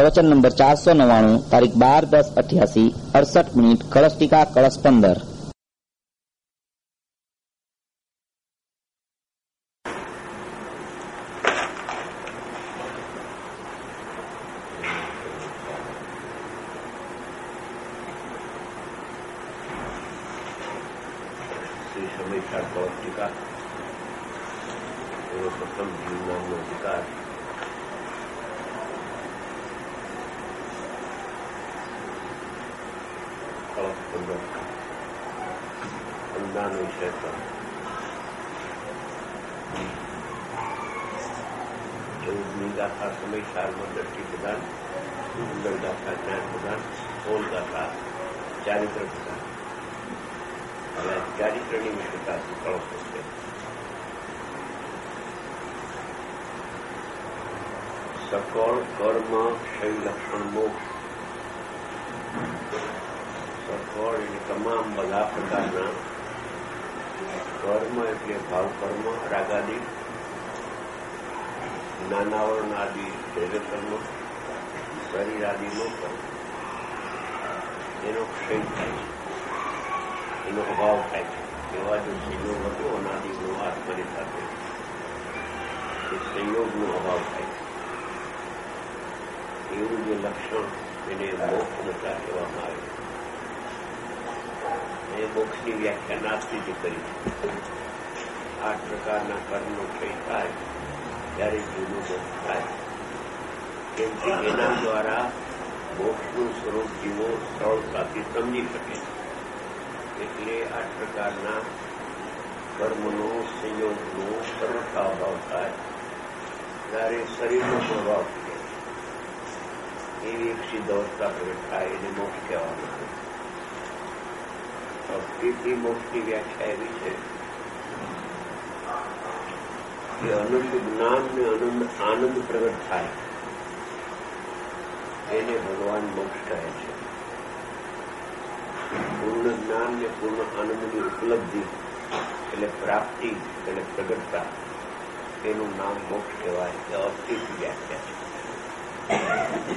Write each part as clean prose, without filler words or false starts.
प्रवचन नंबर 499, तारीख 12/10/88, 68 मिनिट, कलश टीका कलश 15। सकल कर्म क्षय लक्षण मोक्ष सकल તમામ બધા પ્રકારના કર્મ એટલે ભાવ કર્મ, રાગાદિ, નાનાવરણ આદિ શરીર કર્મ, શરીર આદિનો કર્મ, એનો ક્ષય થાય છે, એનો અભાવ થાય છે. એવા જો સંયોગ હતો અનાદિનો આત્માની સાથે એ સંયોગનો અભાવ થાય છે. એવું જે લક્ષણ એને મોક્ષ દશા કહેવામાં આવે છે. એ મોક્ષની વ્યાખ્યા નાસ્તિકે કરી છે. 8 પ્રકારના કર્મનો ક્ષય થાય ત્યારે જીવનો મોક્ષ થાય. કેમ કે એના દ્વારા મોક્ષનું સ્વરૂપ જીવો સરળતાથી સમજી શકે. એટલે 8 પ્રકારના કર્મનો સંયોગનો સર્વથા અભાવ થાય ત્યારે શરીરનો પ્રભાવ એવી એક સિદ્ધ અવસ્થા પ્રગટ થાય એને મોક્ષ કહેવામાં આવે. તેથી મોક્ષની વ્યાખ્યા એવી છે કે અનંત જ્ઞાન ને અનંત આનંદ પ્રગટ થાય એને ભગવાન મોક્ષ કહે છે. પૂર્ણ જ્ઞાન ને પૂર્ણ આનંદની ઉપલબ્ધિ એટલે પ્રાપ્તિ એટલે પ્રગટતા એનું નામ મોક્ષ કહેવાય. એ અસ્થિત વ્યાખ્યા છે.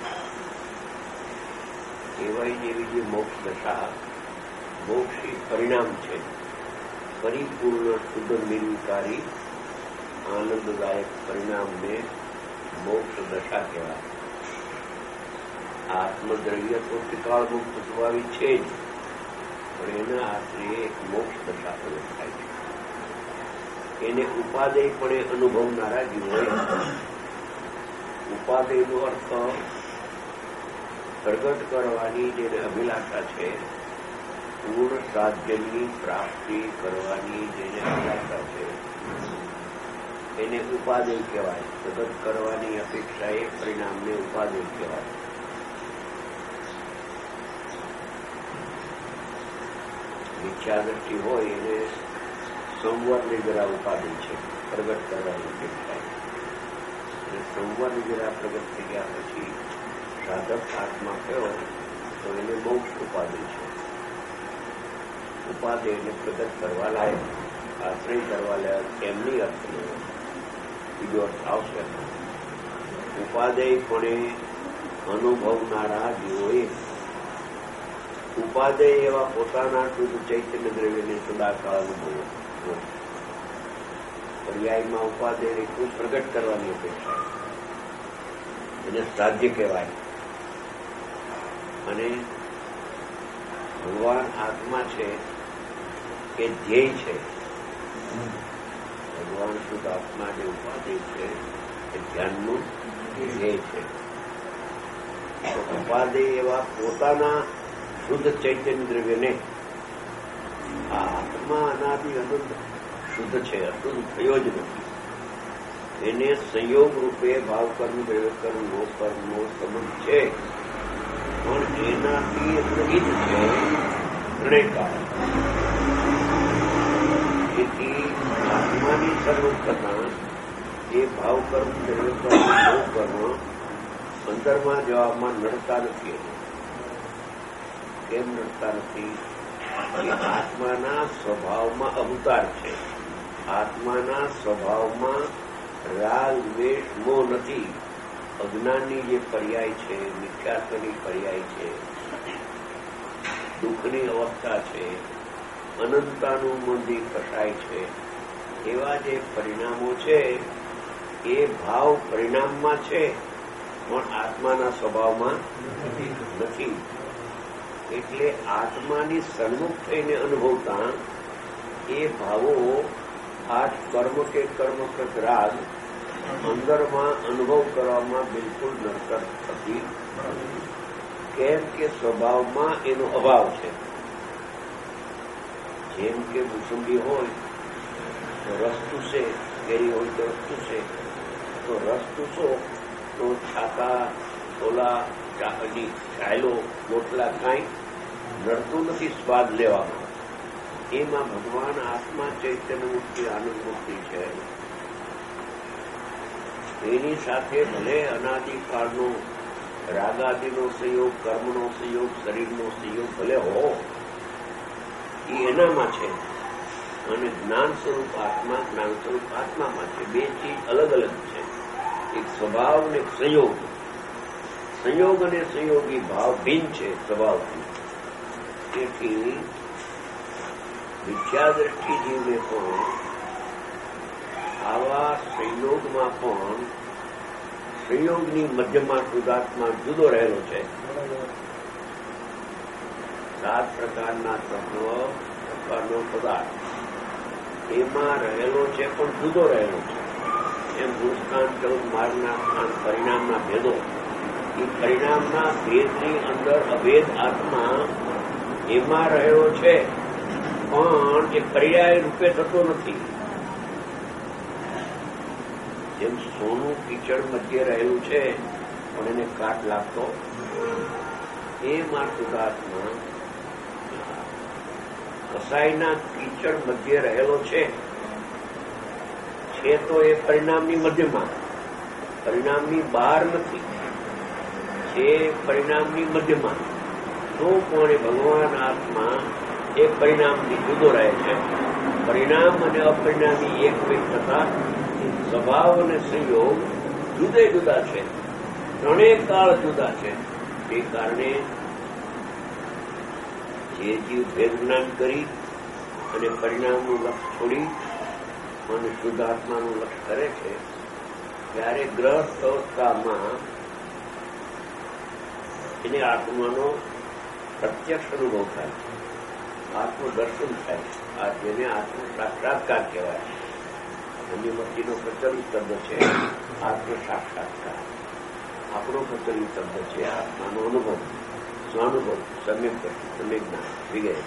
એવાય જેવી જે મોક્ષ દશા, મોક્ષ એ પરિણામ છે. પરિપૂર્ણ શુદ્ધ નિર્વિકારી આનંદદાયક પરિણામને મોક્ષ દશા કહેવાય. આત્મદ્રવ્ય તો ત્રિકાળ મુક્ત સ્વભાવી છે જ, પણ એના આશરે એક મોક્ષ દશા પ્રગટ થાય છે. એને ઉપાદેયપણે અનુભવનારા જીવો, ઉપાદેયનો અર્થ પ્રગટ કરવાની જેને અભિલાષા છે, પૂર્ણ સાધ્યની પ્રાપ્તિ કરવાની જેને અભિલાષા છે, એને ઉપાદેય કહેવાય. પ્રગટ કરવાની અપેક્ષા એ પરિણામને ઉપાદેય કહેવાય. મિથ્યા દ્રષ્ટિ હોય એને સંવરની જરા ઉપાદેય છે, પ્રગટ કરવાની અપેક્ષા. અને સંવરની જરા પ્રગટ થઈ ગયા પછી સાધક આત્મા કયો તો એને મોક્ષ ઉપાધિ છે. ઉપાધિ એને પ્રગટ કરવા લાયક, આશ્રય કરવા લાયક એમની અર્થ નહીં, બીજો અર્થ આવશે. ઉપાદેયપણે અનુભવનારા જીવોએ ઉપાદેય એવા પોતાના શુદ્ધ ચૈતન્ય દ્રવ્યને સદાકાળ અનુભવો. પર્યાયમાં ઉપાદેય એટલું પ્રગટ કરવાની અપેક્ષા, એને સાધ્ય કહેવાય. અને ભગવાન આત્મા છે એ ધ્યેય છે. ભગવાન શુદ્ધ આત્મા જે ઉપાદેય છે એ ધ્યાનનું ધ્યેય છે. ઉપાદેય એવા પોતાના શુદ્ધ ચૈતન્ય દ્રવ્યને, આ આત્મા અનાદિ અનંત શુદ્ધ છે, અશુદ્ધ થયો જ નથી. એને સંયોગ રૂપે ભાવ કર્મ દ્રવ્ય કર્મનો સંબંધ છે, પણ એનાથી રહિત છે પ્રણયકાળ. તેથી આત્માની સર્વોત્તતા એ ભાવ કર્મ દ્રવ્ય કર્મ કર્મ અંતરમાં જવામાં નડતા નથી. કેમ નડતા નથી? એ આત્માના સ્વભાવમાં અવતાર છે. આત્માના સ્વભાવમાં રાગ, દ્વેષ, મોહ નથી. અજ્ઞાનની જે પર્યાય છે, મિથ્યાત્વની પર્યાય છે, દુઃખની અવસ્થા છે, અનંતાનું મંદી કસાય છે, એવા જે પરિણામો છે એ ભાવ પરિણામમાં છે પણ આત્માના સ્વભાવમાં નથી. એટલે આત્માની સન્મુખ થઈને અનુભવતા એ ભાવો આઠ કર્મ કે કર્મકૃત રાગ અંદરમાં અનુભવ કરવામાં બિલકુલ નડતર થતી, કેમ કે સ્વભાવમાં એનો અભાવ છે. જેમ કે મોસંબી હોય તો રસ ચૂસે, કેરી હોય તો રસ ચૂસે, તો રસ ચૂસો તો છાતા, છોલા, ચાયલો, રોટલા કાંઈ નડતું નથી સ્વાદ લેવામાં. એમાં ભગવાન આત્મા ચૈતન્ય મુક્તિ આનંદ મુક્તિ છે. એની સાથે ભલે અનાદિકાળનો રાગાદિનો સંયોગ, કર્મનો સંયોગ, શરીરનો સંયોગ ભલે હો, એ એનામાં છે, અને જ્ઞાન સ્વરૂપ આત્મા, જ્ઞાન સ્વરૂપ આત્મામાં છે. બે ચીજ અલગ અલગ છે, એક સ્વભાવ અને એક સંયોગ. સંયોગ અને સંયોગી ભાવ ભિન્ન છે સ્વભાવથી. તેથી મિથ્યા દ્રષ્ટિ જીવને પણ આવા સંયોગમાં પણ સંયોગની મધ્યમાં શુદ્ધાત્મા જુદો રહેલો છે. 7 પ્રકારના તત્વ, પ્રકારનો પદાર્થ એમાં રહેલો છે પણ જુદો રહેલો છે. એમ દુષ્કાન 14 માર્ગના સ્થાન પરિણામના ભેદો, એ પરિણામના ભેદની અંદર અભેદ આત્મા એમાં રહેલો છે પણ એ પર્યાય રૂપે થતો નથી. જેમ સોનું કીચડ મધ્ય રહેલું છે પણ એને કાટ લાગતો, એ શુદ્ધાત્મા કસાઈના કીચડ મધ્ય રહેલો છે તો એ પરિણામની મધ્યમાં, પરિણામની બહાર નથી, છે પરિણામની મધ્યમાં. તો પણ એ ભગવાન આત્મા એ પરિણામથી જુદો રહે છે. પરિણામ અને અપરિણામી એકમેક થતા સ્વભાવ અને સંયોગ જુદે જુદા છે, ત્રણેય કાળ જુદા છે. તે કારણે જે જીવ ભેદ જ્ઞાન કરી અને પરિણામનું લક્ષ્ય છોડી અને શુદ્ધાત્માનું લક્ષ્ય કરે છે, ત્યારે ગ્રસ્ત અવસ્થામાં એને આત્માનો પ્રત્યક્ષ અનુભવ થાય, આત્મદર્શન થાય. આ જેને આત્મ સાક્ષાત્કાર કહેવાય. હોમિયોપેથીનો પ્રચલિત શબ્દ છે આત્મ સાક્ષાત્કાર. આપણો પ્રચલિત શબ્દ છે આત્માનો અનુભવ, સ્વાનુભવ, સમ્યજ્ઞાન વગેરે.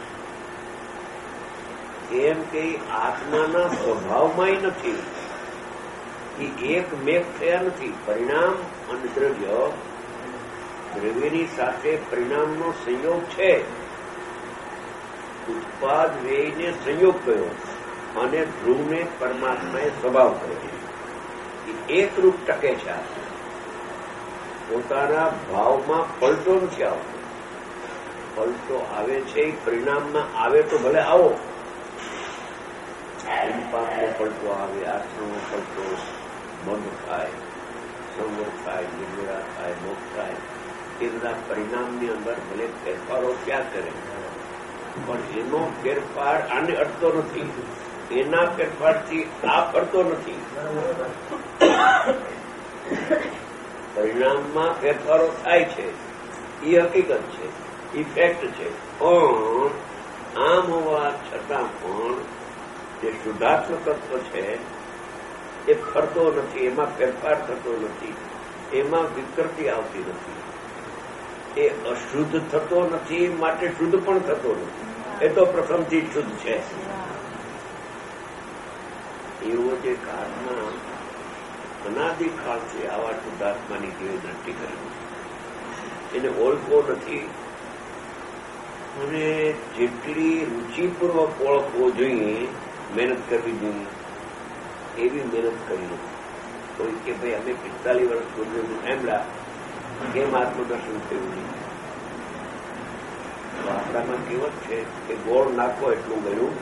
એમ કે આત્માના સ્વભાવમાં નથી, એ એક મેક થયા નથી. પરિણામ અને દ્રવ્ય, દ્રવ્યની સાથે પરિણામનો સંયોગ છે. ઉત્પાદ વ્યયને સંયોગ કયો અને ધ્રુવને પરમાત્માએ સ્વભાવ કર્યો. એ એક રૂપ ટકે છે. પોતાના ભાવમાં પલટો નથી આવતો. પલટો આવે છે એ પરિણામમાં આવે તો ભલે આવો, પાપનો પલટો આવે, આશ્રમનો પલટો બંધ થાય, સંવર થાય, નિર્જરા થાય, મોક્ષ થાય, એ બધા પરિણામની અંદર ભલે ફેરફારો ક્યાં કરે, પણ એનો ફેરફાર આને અડતો નથી, એના ફેરફારથી આ પડતો નથી. પરિણામમાં ફેરફારો થાય છે, એ હકીકત છે, એ ફેક્ટ છે. પણ આમ હોવા છતાં પણ જે શુદ્ધાત્મ તત્વ છે એ ફરતો નથી, એમાં ફેરફાર થતો નથી, એમાં વિકૃતિ આવતી નથી. એ અશુદ્ધ થતો નથી, માટે શુદ્ધ પણ થતો નથી. એ તો પ્રથમથી શુદ્ધ છે. એવો જે કાળના અનાદિકાળથી આવા શુદ્ધાત્માની કેવી દ્રષ્ટિ કરેલી એને ઓળખવો નથી, અને જેટલી રુચિપૂર્વક ઓળખવો જોઈએ, મહેનત કરવી જોઈએ, એવી મહેનત કરી નથી. કોઈ કે ભાઈ અમે 45 વર્ષ પૂર્વે એમડા કેમ આત્મદર્શન થયું નહીં? તો આપણામાં કહેવત છે કે ગોળ નાખો એટલું ગયું.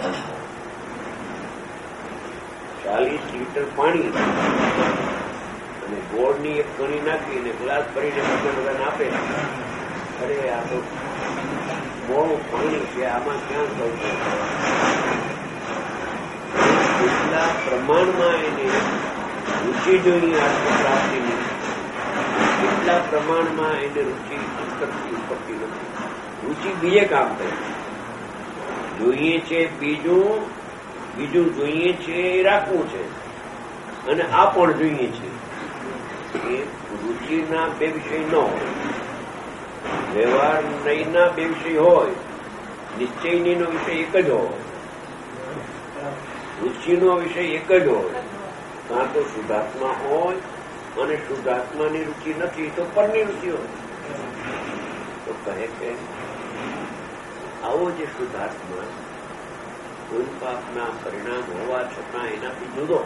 40 લીટર પાણી અને ગોળની એક કણી નાખીને ગ્લાસ ભરીને બધાને આપે. અરે આ તો મોડું પાણી છે, આમાં ક્યાં થયું? કેટલા પ્રમાણમાં એને રુચિ જોઈએ આત્મપ્રાપ્તિની, કેટલા પ્રમાણમાં એને રુચિ અંતરથી ઉપરથી નથી. રુચિ બીજે કામ કરે, જોઈએ છે બીજું જોઈએ છે એ રાખવું છે, અને આ પણ જોઈએ છે. એ રુચિના બે વિષય ન હોય, વ્યવહાર નહીંના બે વિષય હોય, નિશ્ચયનીનો વિષય એક જ હોય, રુચિનો વિષય એક જ હોય. કાં તો શુદ્ધાત્મા હોય અને શુદ્ધાત્માની રુચિ નથી તો પરની રુચિ હોય. તો કહે કે આવો જે શુદ્ધાત્મા કોઈ પાપના પરિણામ હોવા છતાં એનાથી જુદો,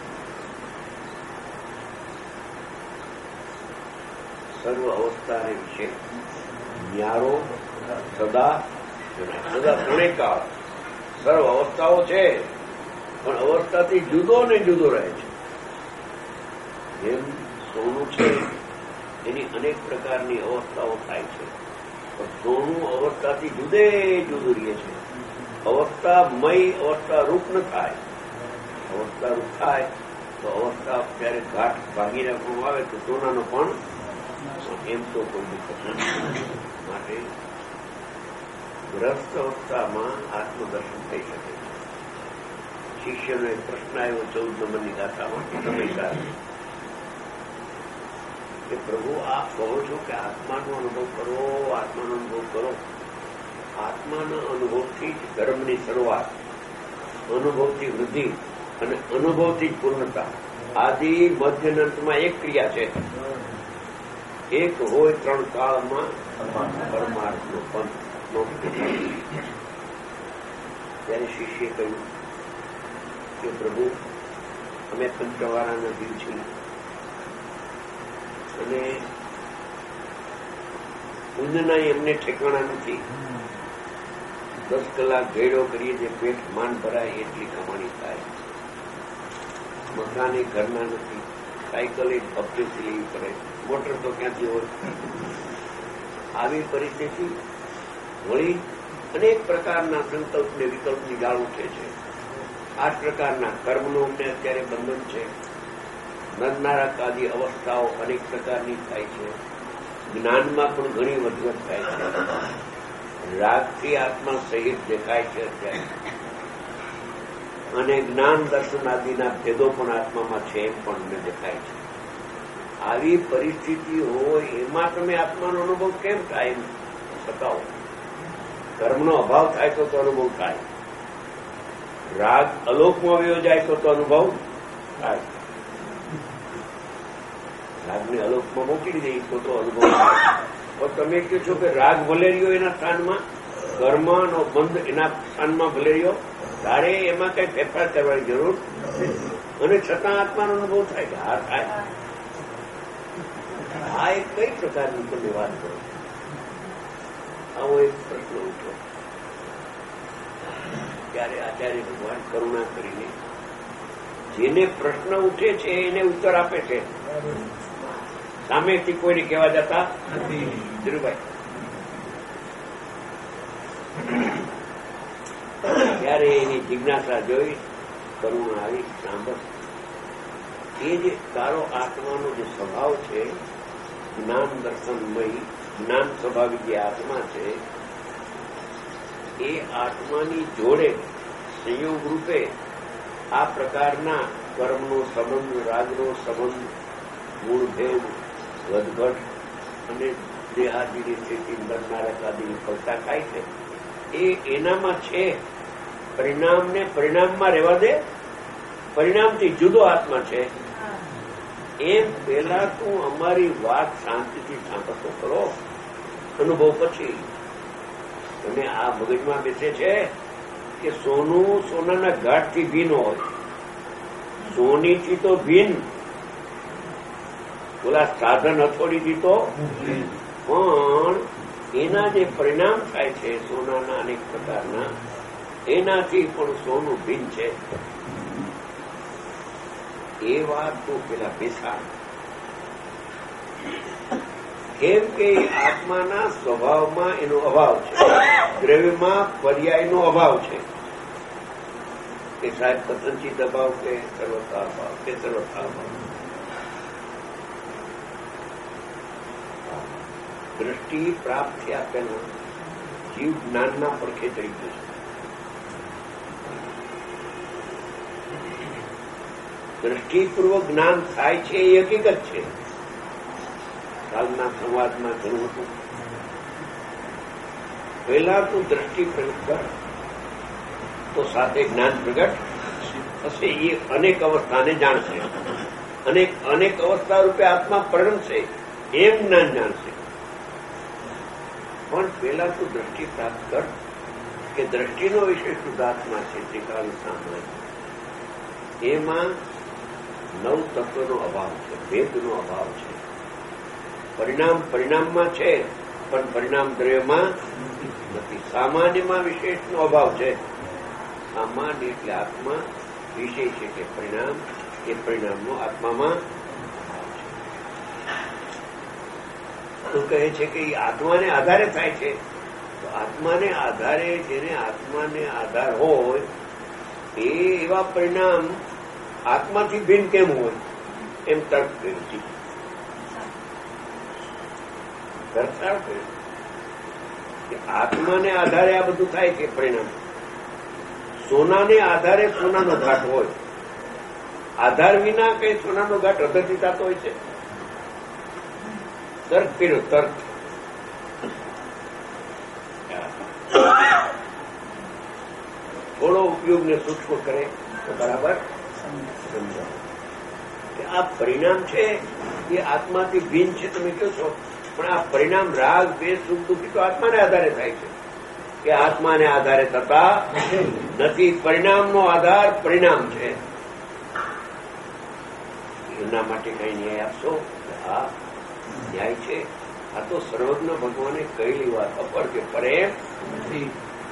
સર્વ અવસ્થાને વિશે ન્યારો સદા ત્રણેય કાળ સર્વ અવસ્થાઓ છે, પણ અવસ્થાથી જુદો ને જુદો રહે છે. જેમ સોનું છે એની અનેક પ્રકારની અવસ્થાઓ થાય છે, પણ સોનું અવસ્થાથી જુદે જુદું રહે છે. અવસ્થામય અવસ્થા રૂપ ન થાય. અવસ્થા રૂપ થાય તો અવસ્થા જ્યારે ઘાટ ભાગી રાખવામાં આવે તો સોનાનો પણ એમ તો કોઈ દિક્કત નથી. માટે ગ્રસ્ત અવસ્થામાં આત્મદર્શન થઈ શકે છે. શિષ્યનો એક પ્રશ્ન આવ્યો 14 નંબરની ગાથામાં હંમેશા કે પ્રભુ આપ કહો છો કે આત્માનો અનુભવ કરો, આત્માનો અનુભવ કરો. આત્માના અનુભવથી જ ધર્મની શરૂઆત, અનુભવથી વૃદ્ધિ અને અનુભવથી જ પૂર્ણતા. આદિ મધ્ય અંતમાં એક ક્રિયા છે. એક હોય 3 કાળમાં પરમાર્થનો પંથ. ત્યારે શિષ્યએ કહ્યું કે પ્રભુ અમે પંચવાળાના જીવ છીએ અને ઊંધના એમને ઠેકાણા નથી. 10 કલાક ઘેડો કરીએ જે પેટ માન ભરાય એટલી કમાણી થાય. મકાને ઘરના નથી, સાયકલ એક હપ્તેથી લેવી પડે, મોટર તો ક્યાંથી હોય. આવી પરિસ્થિતિ વળી અનેક પ્રકારના સંકલ્પને વિકલ્પની જાળ ઉઠે છે. 8 પ્રકારના કર્મનું અમને અત્યારે બંધન છે. નરનારક આદિ અવસ્થાઓ અનેક પ્રકારની થાય છે. જ્ઞાનમાં પણ ઘણી વધઘટ થાય છે. રાગથી આત્મા સહિત દેખાય છે અત્યારે, અને જ્ઞાન દર્શન આદિના ભેદો પણ આત્મામાં છે એમ પણ અમને દેખાય છે. આવી પરિસ્થિતિ હોય એમાં તમે આત્માનો અનુભવ કેમ થાય એમ બતાવો. કર્મનો અભાવ થાય તો અનુભવ થાય, રાગ અલોકમાં વયો જાય તો અનુભવ થાય, રાગને અલોકમાં મોકલી દઈએ તો અનુભવ થાય. તો તમે કહો છો કે રાગ ભલે રહ્યો એના સ્થાનમાં, કર્મનો બંધ એના સ્થાનમાં ભલે રહ્યો, તારે એમાં કઈ ફેરફાર કરવાની જરૂર અને છતાં આત્માનો અનુભવ થાય કે હા થાય. આ એક કઈ પ્રકારની તમે વાત કરો? આવો એક પ્રશ્ન ઉઠ્યો. ત્યારે આચાર્ય ભગવાન કરુણા કરીને જેને પ્રશ્ન ઉઠે છે એને ઉત્તર આપે છે, સામેથી કોઈને કહેવા જતા નથી. ધીરુભાઈ ત્યારે એની જિજ્ઞાસા જોઈ કરુણા આવી, સાંભળ, એ જે તારો આત્માનો જે સ્વભાવ છે, જ્ઞાન દર્શનમય જ્ઞાન સ્વભાવિક જે આત્મા છે, એ આત્માની જોડે સંયોગ રૂપે આ પ્રકારના કર્મનો સંબંધ, રાગનો સંબંધ, મૂળભેદ, વધઘટ અને દેહાદીની સ્થિતિ, નરનારક આદિની ફલતા થાય છે, એ એનામાં છે. પરિણામને પરિણામમાં રહેવા દે, પરિણામથી જુદો આત્મા છે. એમ પહેલા તું અમારી વાત શાંતિથી સાંભળતો કરો, અનુભવ પછી. અને આ મગજમાં બેસે છે કે સોનું સોનાના ઘાટથી ભીન હોય, સોનીથી તો ભીન, ઓલા સાધન હથોડીથી તો, પણ એના જે પરિણામ થાય છે સોનાના અનેક પ્રકારના, એનાથી પણ સોનું ભીન છે. એ વાત તો પેલા બેસાડ, કેમ કે આત્માના સ્વભાવમાં એનો અભાવ છે, દ્રવ્યમાં પર્યાયનો અભાવ છે. કે સાહેબ કથનચિત અભાવ કે સર્વતા અભાવ કે સર્વતા અભાવ. દ્રષ્ટિ પ્રાપ્ત થયા પહેલા જીવ જ્ઞાનના પડખે ચડી જશે. દ્રષ્ટિપૂર્વક જ્ઞાન થાય છે એ હકીકત છે. કાલના સંવાદમાં ઘણું હતું. પહેલા તું દ્રષ્ટિ પ્રગટ કર તો સાથે જ્ઞાન પ્રગટ થશે. એ અનેક અવસ્થાને જાણશે અને અનેક અવસ્થા રૂપે આત્મા પરિણમશે એમ જ્ઞાન જાણશે. પણ પહેલા તું દ્રષ્ટિ પ્રાપ્ત કર કે દ્રષ્ટિનો વિષય શુદ્ધાત્મા છે તે કાલ સાંભળે. એમાં 9 તત્વનો અભાવ છે, ભેદનો અભાવ છે. પરિણામ પરિણામમાં છે પણ પરિણામ દ્રવ્યમાં નથી. સામાન્યમાં વિશેષનો અભાવ છે. સામાન્ય એટલે આત્મા, વિશેષ એટલે પરિણામ. એ પરિણામનો આત્મામાં અભાવ છે. તો કહે છે કે એ આત્માને આધારે થાય છે. તો આત્માને આધારે, જેને આત્માને આધાર હોય એ એવા પરિણામ આત્માથી ભિન્ન કેમ હોય એમ તર્ક કર્યું છે. આત્માને આધારે આ બધું થાય છે પરિણામ. સોનાને આધારે સોનાનો ઘાટ હોય. આધાર વિના કઈ સોનાનો ઘાટ અધરથી થતો હોય છે? તર્ક કર્યો, તર્ક. થોડો ઉપયોગને સૂક્ષ્મ કરે તો બરાબર સમજાવો કે આ પરિણામ છે એ આત્માથી ભિન્ન છે. તમે કહો છો પણ આ પરિણામ રાગ, દ્વેષ, સુખ, દુઃખી તો આત્માને આધારે થાય છે કે આત્માને આધારે થતા નથી. પરિણામનો આધાર પરિણામ છે. એના માટે કઈ ન્યાય આપશો? હા, ન્યાય છે. આ તો સર્વજ્ઞ ભગવાને કહેલી વાત અપર કે પરે નથી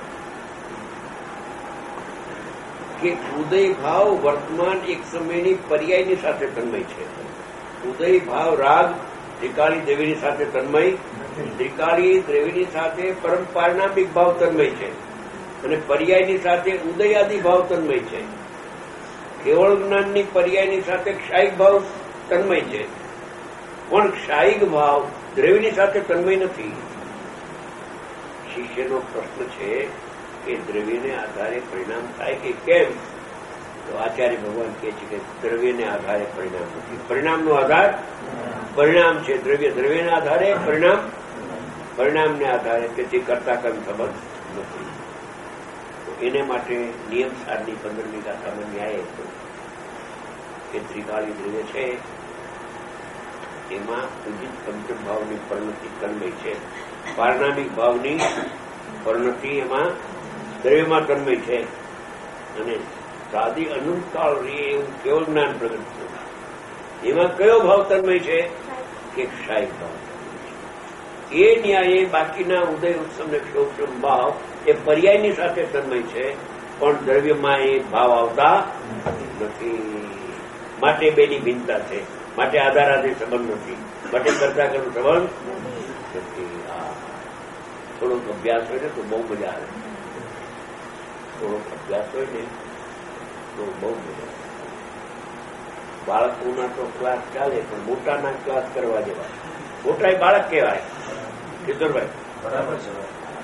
કે ઉદય ભાવ વર્તમાન એક સમયની પર્યાયની સાથે તન્મય છે. ઉદય ભાવ રાગ ત્રિકાળી દેવીની સાથે તન્મય, ત્રિકાળી દેવીની સાથે પરમ પારણામિક ભાવ તન્મય છે અને પર્યાયની સાથે ઉદયાદિ ભાવ તન્મય છે. કેવળ જ્ઞાનની પર્યાયની સાથે ક્ષાયિક ભાવ તન્મય છે પણ ક્ષાયિક ભાવ દ્રવ્યની સાથે તન્મય નથી. શિષ્યનો પ્રશ્ન છે કે દ્રવ્યને આધારે પરિણામ થાય કે કેમ? તો આચાર્ય ભગવાન કહે છે કે દ્રવ્યને આધારે પરિણામ નથી. પરિણામનો આધાર પરિણામ છે. દ્રવ્ય દ્રવ્યના આધારે પરિણામ, પરિણામને આધારે તેથી કરતા કર્મ સંબંધ નથી. તો એને માટે નિયમસારની 15મી ગાથામાં ન્યાય હતો કે ત્રિકાળી દ્રવ્ય છે એમાં પૂજિત પંચમ ભાવની પરિણતિ તન્મય છે. પારણામિક ભાવની પરિણતિ એમાં દ્રવ્યમાં તન્મય છે અને સાદી અનંતકાળ રહે એવું કેવળ જ્ઞાન પ્રગટ થયું. એમાં કયો ભાવ તન્મય છે? કે ક્ષાયિક ભાવ. એ ન્યાયે બાકીના ઉદય ઉત્સવ ને ક્ષોક્ષમ ભાવ એ પર્યાયની સાથે તન્મય છે પણ દ્રવ્યમાં એ ભાવ આવતા નથી. માટે બેની ભિન્નતા છે. માટે આધાર આધાર સંબંધ નથી. માટે કરતા કરવાનો સંબંધ નથી. થોડોક અભ્યાસ હોય ને તો બહુ મજા આવે. થોડોક અભ્યાસ હોય ને તો બહુ મજા આવે. બાળકોના તો ક્લાસ ચાલે પણ મોટાના ક્લાસ કરવા જેવા. મોટા એ બાળક કહેવાય. કિશોરભાઈ બરાબર છે.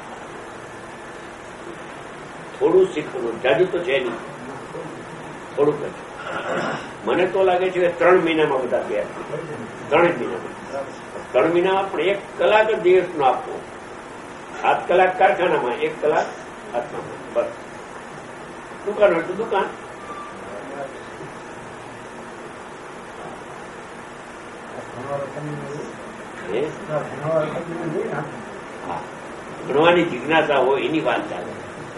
થોડું શીખવાનું, જાજુ તો છે નહીં, થોડુંક જ. મને તો લાગે છે કે 3 મહિનામાં બધા તૈયાર થઈ જાય. 3 મહિનામાં. 3 મહિનામાં પણ 1 કલાક જ દિવસનો આપવો. 7 કલાક કારખાનામાં, 1 કલાક આત્મામાં. બસ. દુકાન હોય તો દુકાન. ભણવાની જિજ્ઞાસા હોય એની વાત ચાલે.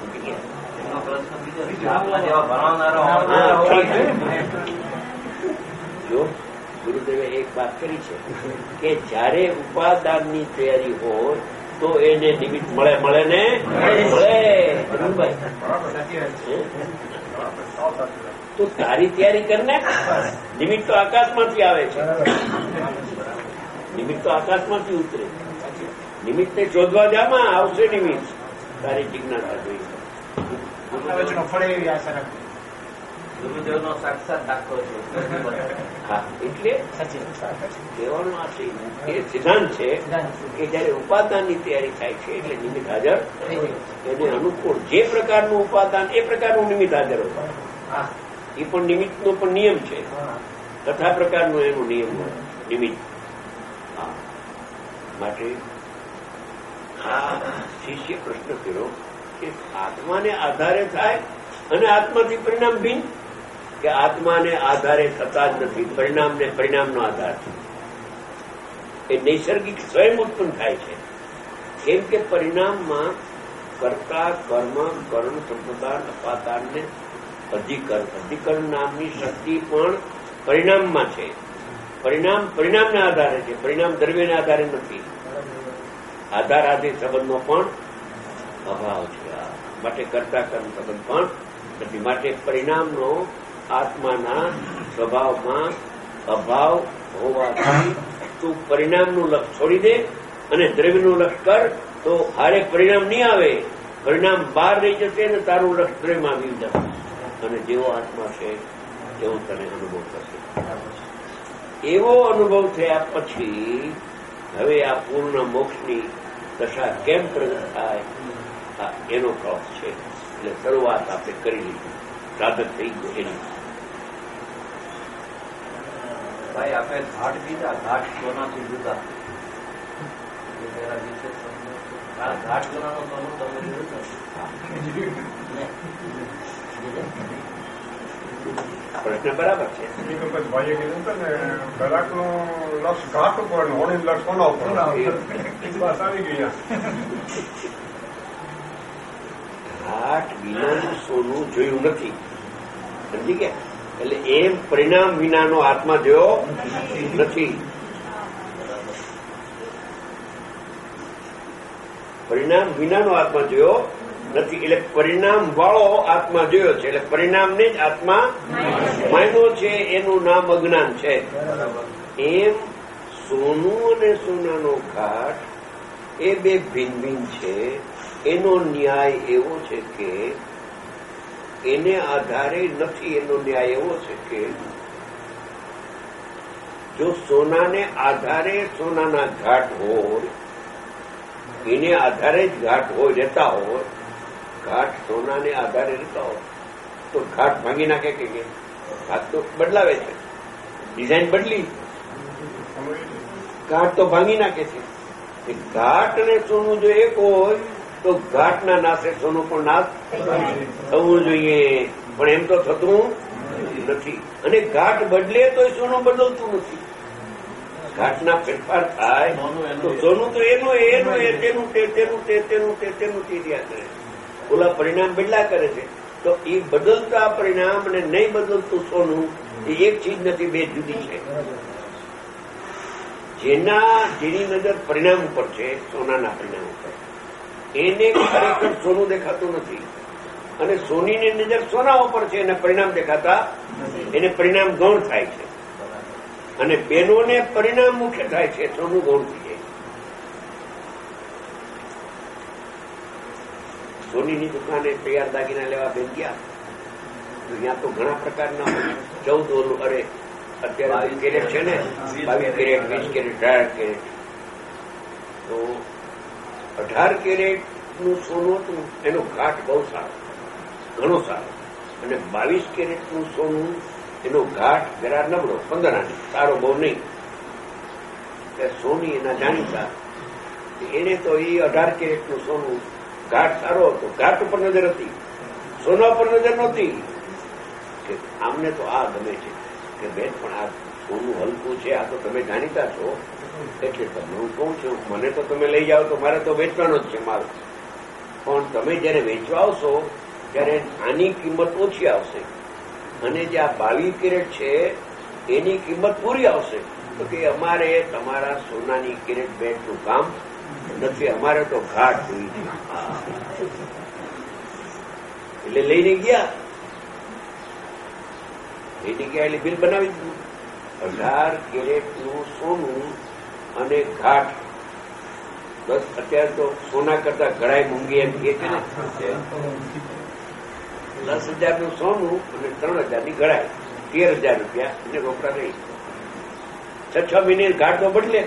જો ગુરુદેવે એક વાત કરી છે કે જયારે ઉપાદાનની તૈયારી હોય તો એને નિમિત્ત મળે ને મળે. તું તારી તૈયારી કરને. નિમિત્ત તો આકાશમાંથી આવે છે. નિમિત્ત તો આકાશમાંથી ઉતરે. નિમિત્તને શોધવા જામાં આવશે નિમિત્ત. તારી જિજ્ઞાસા જોઈ. ગુરુદેવનો સાક્ષાત દાખલો છે. હા, એટલે કહેવાનું આ છે એ સિદ્ધાંત છે કે જયારે ઉપાદાનની તૈયારી થાય છે એટલે નિમિત્ત હાજર એને અનુકૂળ જે પ્રકારનું ઉપાદાન એ પ્રકારનું નિમિત્ત હાજર હોય. એ પણ નિમિત્તનો પણ નિયમ છે. તથા પ્રકારનો એનો નિયમ હોય નિમિત્ત. હા, માટે આ શિષ્ય પ્રશ્ન કર્યો કે આત્માને આધારે થાય અને આત્માથી પરિણામ ભિન્ન, કે આત્માને આધારે થતા જ નથી, પરિણામને પરિણામનો આધાર છે. એ નૈસર્ગિક સ્વયં ઉત્પન્ન થાય છે. કેમ કે પરિણામમાં કર્તા કર્મ કર્મ સંપ્રદાન અપાદાનને અધિકરણ નામની શક્તિ પણ પરિણામમાં છે. પરિણામ પરિણામને આધારે છે, પરિણામ દ્રવ્યને આધારે નથી. આધાર આદિ સંબંધનો પણ અભાવ છે. માટે કર્તા કર્મ સંબંધ પણ નથી. માટે પરિણામનો આત્માના સ્વભાવમાં અભાવ હોવાથી તું પરિણામનું લક્ષ છોડી દે અને દ્રવ્યનું લક્ષ કર તો હારે પરિણામ નહીં આવે. પરિણામ બહાર રહી જશે ને તારું લક્ષ દ્રવ્યમાં આવી જશે અને જેવો આત્મા છે એવો તને અનુભવ થશે. એવો અનુભવ થયા પછી હવે આ પૂર્ણ મોક્ષની દશા કેમ પ્રગટ થાય એનો ક્રોસ છે. એટલે શરૂઆત આપણે કરી લીધી, સાધક થઈ ગયો એની. ભાઈ આપણે ઘાટ કીધા, ઘાટ સોનાથી જુદા. ઘાટ સોનાનો સોનું તમે જોયું. પ્રશ્ન બરાબર છે. ભાઈએ કીધું ને ગ્રાહકનું લક્ષ ઘાટ ઉપર હોળીનું લક્ષ કોના ઉપર આવી ગયા. ઘાટ વિનાનું સોનું જોયું નથી, સમજી ગયા? એટલે એમ પરિણામ વિનાનો આત્મા જોયો નથી. પરિણામ વિનાનો આત્મા જોયો નથી. એટલે પરિણામ વાળો આત્મા જોયો છે. એટલે પરિણામને જ આત્મા માન્યો છે. એનું નામ અજ્ઞાન છે. એમ સોનું અને સોનાનો ઘાટ એ બે ભિન્ન ભિન્ન છે. એનો ન્યાય એવો છે કે એને આધારે નથી. એનો ન્યાય એવો છે કે જો સોનાને આધારે સોનાના ઘાટ હોય, એને આધારે જ ઘાટ હોય, રહેતા હોય, ઘાટ સોનાને આધારે રહેતા હોય તો ઘાટ ભાંગી નાખે કે ઘાટ તો બદલાવે છે, ડિઝાઇન બદલી, ઘાટ તો ભાંગી નાખે છે. ઘાટ અને સોનું જો એક હોય તો ઘાટના નાશે સોનું પણ નાશ થવું જોઈએ. પણ એમ તો થતું નથી. અને ઘાટ બદલે તો સોનું બદલતું નથી. ઘાટના ફેરફાર થાય તો સોનું તો એનું તેનું કરે. ઓલા પરિણામ બદલા કરે છે. તો એ બદલતા પરિણામ અને નહીં બદલતું સોનું એ એક ચીજ નથી, બે જુદી છે. જેની નજર પરિણામ ઉપર છે, સોનાના પરિણામ ઉપર, એને ખરેખર સોનું દેખાતું નથી. અને સોનીની નજર સોના ઉપર છે, એને પરિણામ દેખાતા, એને પરિણામ ગૌણ થાય છે. અને બેનોને પરિણામ મુખ્ય થાય છે, સોનું ગૌણ થઈ જાય. સોનીની દુકાને તૈયાર દાગીના લેવા બેન ગયા તો ત્યાં તો ઘણા પ્રકારના 14 અરે અત્યારે 22 કેરેટ છે ને, 22 કેરેટ, 20 કેરેટ, 18 કેરેટ. તો 18 કેરેટ નું સોનું હતું, એનો ઘાટ બહુ સારો, ઘણો સારો. અને 22 કેરેટ નું સોનું, એનો ઘાટ જરા નબળો, 15 આની, સારો બહુ નહીં. સોની એના જાણીતા, એને તો એ 18 કેરેટ નું સોનું ઘાટ સારો હતો, ઘાટ ઉપર નજર હતી, સોના પર નજર નહોતી. કે આમને તો આ ગમે છે કે બેન પણ આ સોનું હલકું છે, આ તો તમે જાણીતા છો એટલે તમને હું કહું છું, મને તો તમે લઈ જાઓ તો મારે તો વેચવાનો જ છે માલ. પણ તમે જયારે વેચવા આવશો ત્યારે આની કિંમત ઓછી આવશે અને જે આ 22 કેરેટ છે એની કિંમત પૂરી આવશે. તો કે અમારે તમારા સોનાની કેરેટ બેટનું કામ નથી, અમારે તો ઘાટ જોઈ છે. એટલે લઈને ગયા એટલે બિલ બનાવી દીધું. 18 કેરેટનું સોનું અને ઘાટ બસ અત્યારે તો સોના કરતા ઘડાઈ મૂંગી એમ કે છે ને 10,000 સોનું અને 3,000 ઘડાઈ 13,000 રૂપિયા અને રોકડા નહીં. 6 મહિને ઘાટ તો બદલે.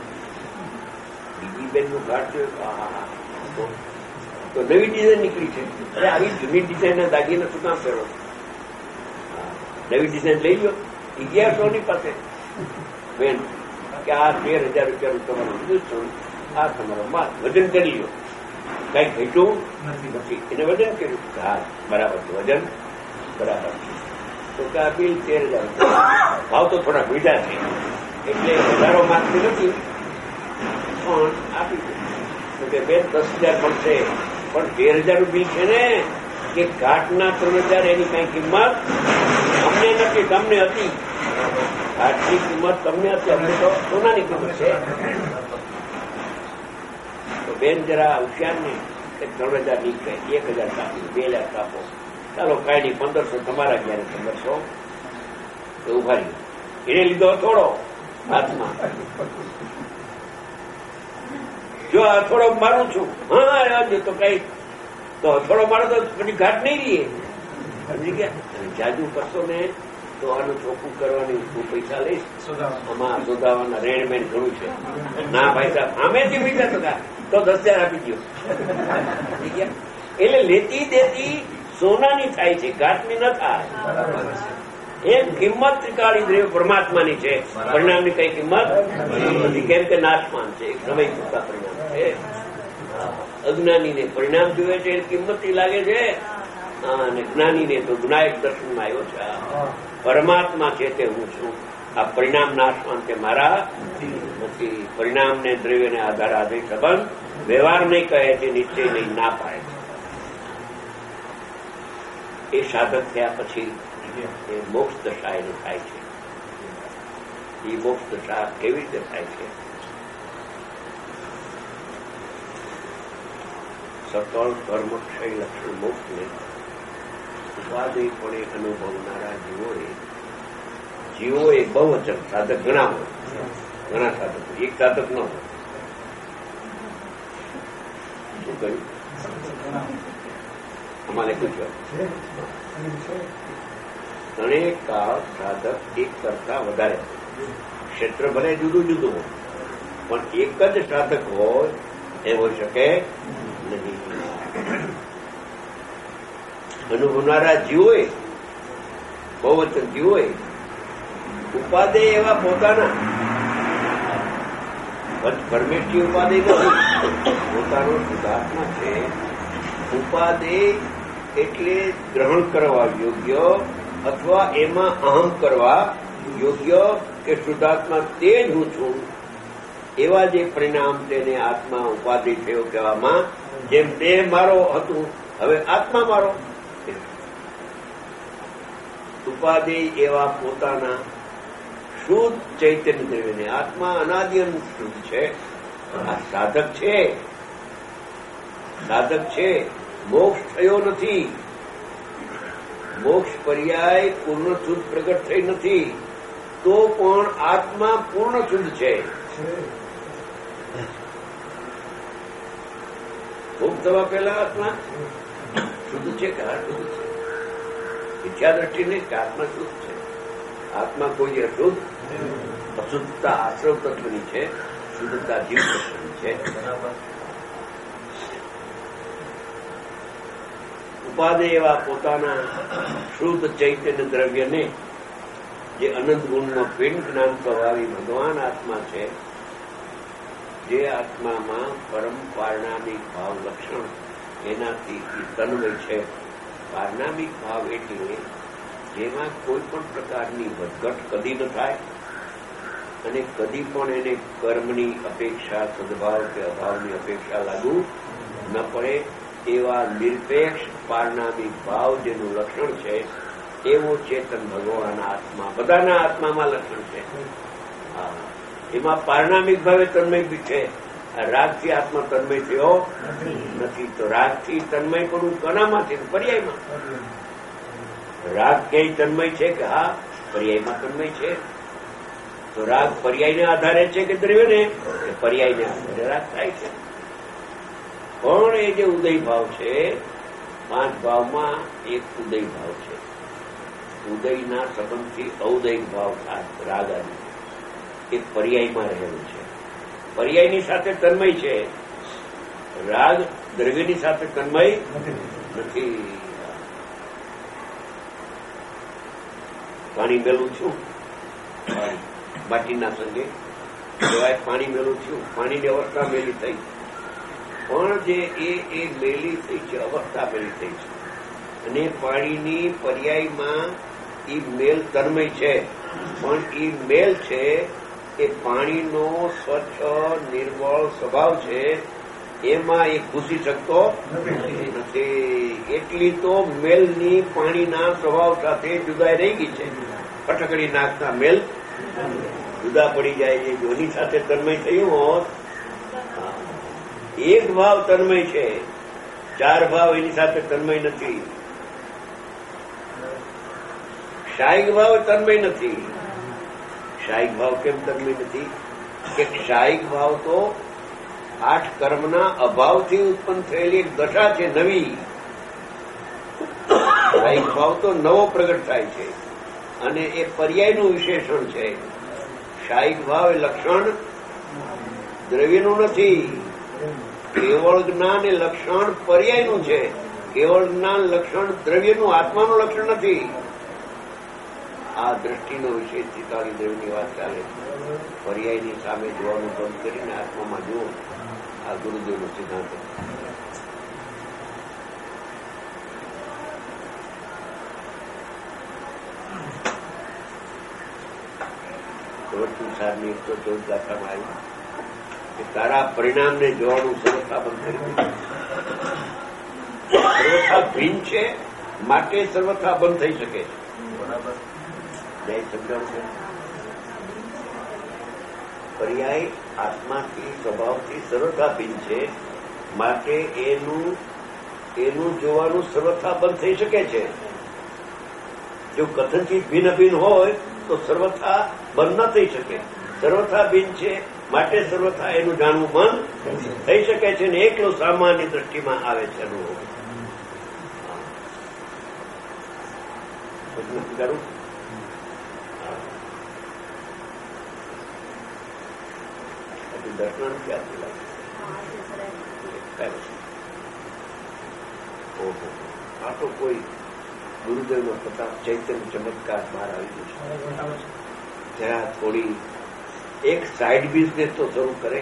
બીજી બેનનું ઘાટ જોયું તો નવી ડિઝાઇન નીકળી છે. અરે આવી જૂની ડિઝાઇનના દાગીના શું કામ કરો? નવી ડિઝાઇન લઈ લો. 1100 પાસે બેન કે આ 13,000 રૂપિયાનું તમારું બીજું સોનું, આ તમારો માલ વજન કરી લો. કઈ ઘટ્યું નથી. એને વજન કર્યું. હા બરાબર છે, વજન બરાબર છે. તો કે આ બિલ 13,000 રૂપિયા. ભાવ તો થોડા બીજા છે એટલે વધારો માગતી નથી પણ આપી દે. તો કે બેન 10,000 મળશે પણ 13,000 બિલ છે ને કે ઘાટના 3,000 એની કઈ કિંમત અમને નથી, તમને હતી. ઘાટની કિંમત તમને હતી, અમને તો સોનાની કિંમત છે. તો બેન જરા હોશિયાર ને 3,000 નીકળે, 1,000 કાપી, 2,000 કાપો. ચાલો કઈ નહીં, 1,500 તમારા ક્યારે 1,500 તો ઉભા રહ્યો. એને લીધો થોડો હાથમાં. જો થોડો મારું છું, હા તો કઈ તો થોડો મારો તો પછી ઘાટ નહીં રહીએ. સમજી ગયા? જાદુ કરશો ને તો આનું ચોખ્ખું કરવાની હું પૈસા લઈશ. આમાં શોધાવાના રેણમેન ઘણું છે. ના ભાઈ સાહેબ આમેથી પૈસા ટકા તો 10,000 આપી દો. સમજી ગયા? એટલે લેતી દેતી સોનાની થાય છે, ઘાટની ન થાય. એમ કિંમત ત્રિકાળી દ્રવ્ય પરમાત્માની છે, પરિણામની કઈ કિંમત નથી. કેમ કે નાશમાન છે, સમય પૂરતા પરિણામ છે. અજ્ઞાનીને પરિણામ જોવે છે એ કિંમતી લાગે છે અને જ્ઞાનીને તો ગુનાયક દર્શનમાં આવ્યો છે. પરમાત્મા છે તે હું છું. આ પરિણામ નાશમાન તે મારા નથી. પરિણામને દ્રવ્યને આધાર આધારિત સંબંધ વ્યવહાર નહીં કહે છે, નિશ્ચય નહીં ના પાડે છે. એ સાધક થયા પછી એ મોક્ષ દશા એને થાય છે. એ મોક્ષ દશા કેવી રીતે થાય છે? સકળ કર્મક્ષય લક્ષણ મોક્ષને ઉપાદેયપણે અનુભવનારા જીવોએ બહુવચન સાધક ઘણા સાધકો, એક સાધક ન હોય. શું કહ્યું? અમારે પૂછ્યું ત્રણેક કાળ સાધક એક કરતા વધારે ક્ષેત્ર ભલે જુદું જુદું હોય પણ એક જ સાધક હોય એ હોઈ શકે નહીં. અનુભવનારા જીવોએ બહુવચન જીવોએ ઉપાદેય એવા પોતાના પરમેશ્વરી ઉપાદેય નથી, પોતાનો શુદ્ધાત્મા છે. ઉપાદેય એટલે ગ્રહણ કરવા યોગ્ય અથવા એમાં અહમ કરવા યોગ્ય કે શુદ્ધાત્મા તે જ હું છું એવા જે પરિણામ તેને આત્મા ઉપાધિ થયો કહેવામાં. જેમ દેહ મારો હતું હવે આત્મા મારો. ઉપાધિ એવા પોતાના શુદ્ધ ચૈતન્ય દ્રવ્યને આત્મા અનાદિ શુદ્ધ છે. આ સાધક છે, સાધક છે. મોક્ષ થયો નથી. મોક્ષ પર્યાય પૂર્ણ શુદ્ધ પ્રગટ થઈ નથી તો પણ આત્મા પૂર્ણ શુદ્ધ છે. મોક્ષ થવા પહેલા આત્મા શુદ્ધ છે કે અશુદ્ધ છે? મિથ્યા દ્રષ્ટિ નહીં કે આત્મા શુદ્ધ છે. આત્મા કોઈ અશુદ્ધ, અશુદ્ધતા આશ્રવ તત્વની છે, શુદ્ધતા જીવ તત્વની છે. ઉપાદે એવા પોતાના શુદ્ધ ચૈતન્ય દ્રવ્યને જે અનંત ગુણનો પિંડ જ્ઞાન સ્વભાવી ભગવાન આત્મા છે, જે આત્મામાં પરમ પારણામિક ભાવ લક્ષણ એનાથી તન્મય છે. પારણામિક ભાવ એટલે જેમાં કોઈ પણ પ્રકારની વધઘટ કદી ન થાય અને કદી પણ એને કર્મની અપેક્ષા, સદભાવ કે અભાવની અપેક્ષા લાગુ ન પડે એવા નિરપેક્ષ પારણામિક ભાવ જેનું લક્ષણ છે એવો ચેતન ભગવાન આત્મા બધાના આત્મામાં લક્ષણ છે. એમાં પારણામિક ભાવે તન્મય બી છે. રાગથી આત્મા તન્મય થયો નથી. તો રાગથી તન્મય પડવું કનામાંથી? પર્યાયમાં. રાગ ક્યાંય તન્મય છે કે? હા, પર્યાયમાં તન્મય છે. તો રાગ પર્યાયને આધારે છે કે દ્રવ્યને? એ પર્યાયને આધારે રાગ થાય છે. પણ એ જે ઉદય ભાવ છે, 5 ભાવમાં એક ઉદય ભાવ છે. ઉદયના સંબંધથી ઔદય ભાવ રાગ આદિ એ પર્યાયમાં રહેલું છે. પર્યાયની સાથે તન્મય છે. રાગ દ્રવ્યની સાથે તન્મય નથી. પાણી મેલું છું, માટીના સંગે કહેવાય પાણી મેલું છું. પાણીની અવસ્થા મેલી થઈ, પણ જે એ મેલી થઈ છે, અવસ્થા મેલી થઈ છે. અને પાણીની પર્યાયમાં એ મેલ તન્મય છે, પણ એ મેલ છે એ પાણીનો સ્વચ્છ નિર્મળ સ્વભાવ છે, એમાં એ ઘૂસી શકતો નથી. એટલી તો મેલની પાણીના સ્વભાવ સાથે જુદાઈ રહી ગઈ છે. ફટકડી નાખતા મેલ જુદા પડી જાય છે. જો એની સાથે તન્મય થયું હોત, એક ભાવ તન્મય છે, 4 ભાવ એની સાથે તન્મય નથી. શાયિક ભાવ તન્મય નથી. શાયિક ભાવ કેમ તન્મય નથી? કે શાયિક ભાવ તો 8 કર્મના અભાવથી ઉત્પન્ન થયેલી એક દશા છે, નવી. શાયિક ભાવ તો નવો પ્રગટ થાય છે, અને એ પર્યાયનું વિશેષણ છે. શાયિક ભાવ એ લક્ષણ દ્રવ્યનું નથી. કેવળ જ્ઞાન એ લક્ષણ પર્યાયનું છે. કેવળ જ્ઞાન લક્ષણ દ્રવ્યનું, આત્માનું લક્ષણ નથી. આ દ્રષ્ટિનો વિષય ચિતારી દ્રવ્યની વાત ચાલે. પર્યાયની સામે જોવાનું બંધ કરીને આત્મામાં જુઓ. આ ગુરુદેવનો સિદ્ધાંત. પ્રવચનસારની 114 ગાથામાં આવ્યું કે તારા પરિણામને જોવાનું સર્વથા બંધ કરી દીધું. સર્વથા ભિન્ન છે, માટે સર્વથા બંધ થઈ શકે છે. બરાબર જય સમજાવશે. પર્યાય આત્માથી સ્વભાવથી સર્વથા ભિન્ન છે, માટે એનું જોવાનું સર્વથા બંધ થઈ શકે છે. જો કથનથી ભિન્ન ભિન્ન હોય તો સર્વથા બંધ ન થઈ શકે. સર્વથા ભિન્ન છે, માટે સર્વથા એનું જાણવું બંધ થઈ શકે છે, ને એકલો સામાન્ય દ્રષ્ટિમાં આવે છે અનુભવ. કરું દર્શન ક્યાંથી લાગે? આ તો કોઈ ગુરુદેવનો પ્રતાપ, ચૈતન્ય ચમત્કાર બહાર આવી ગયો છે. જરા થોડી એક સાઈડ બિઝનેસ તો શરૂ કરે.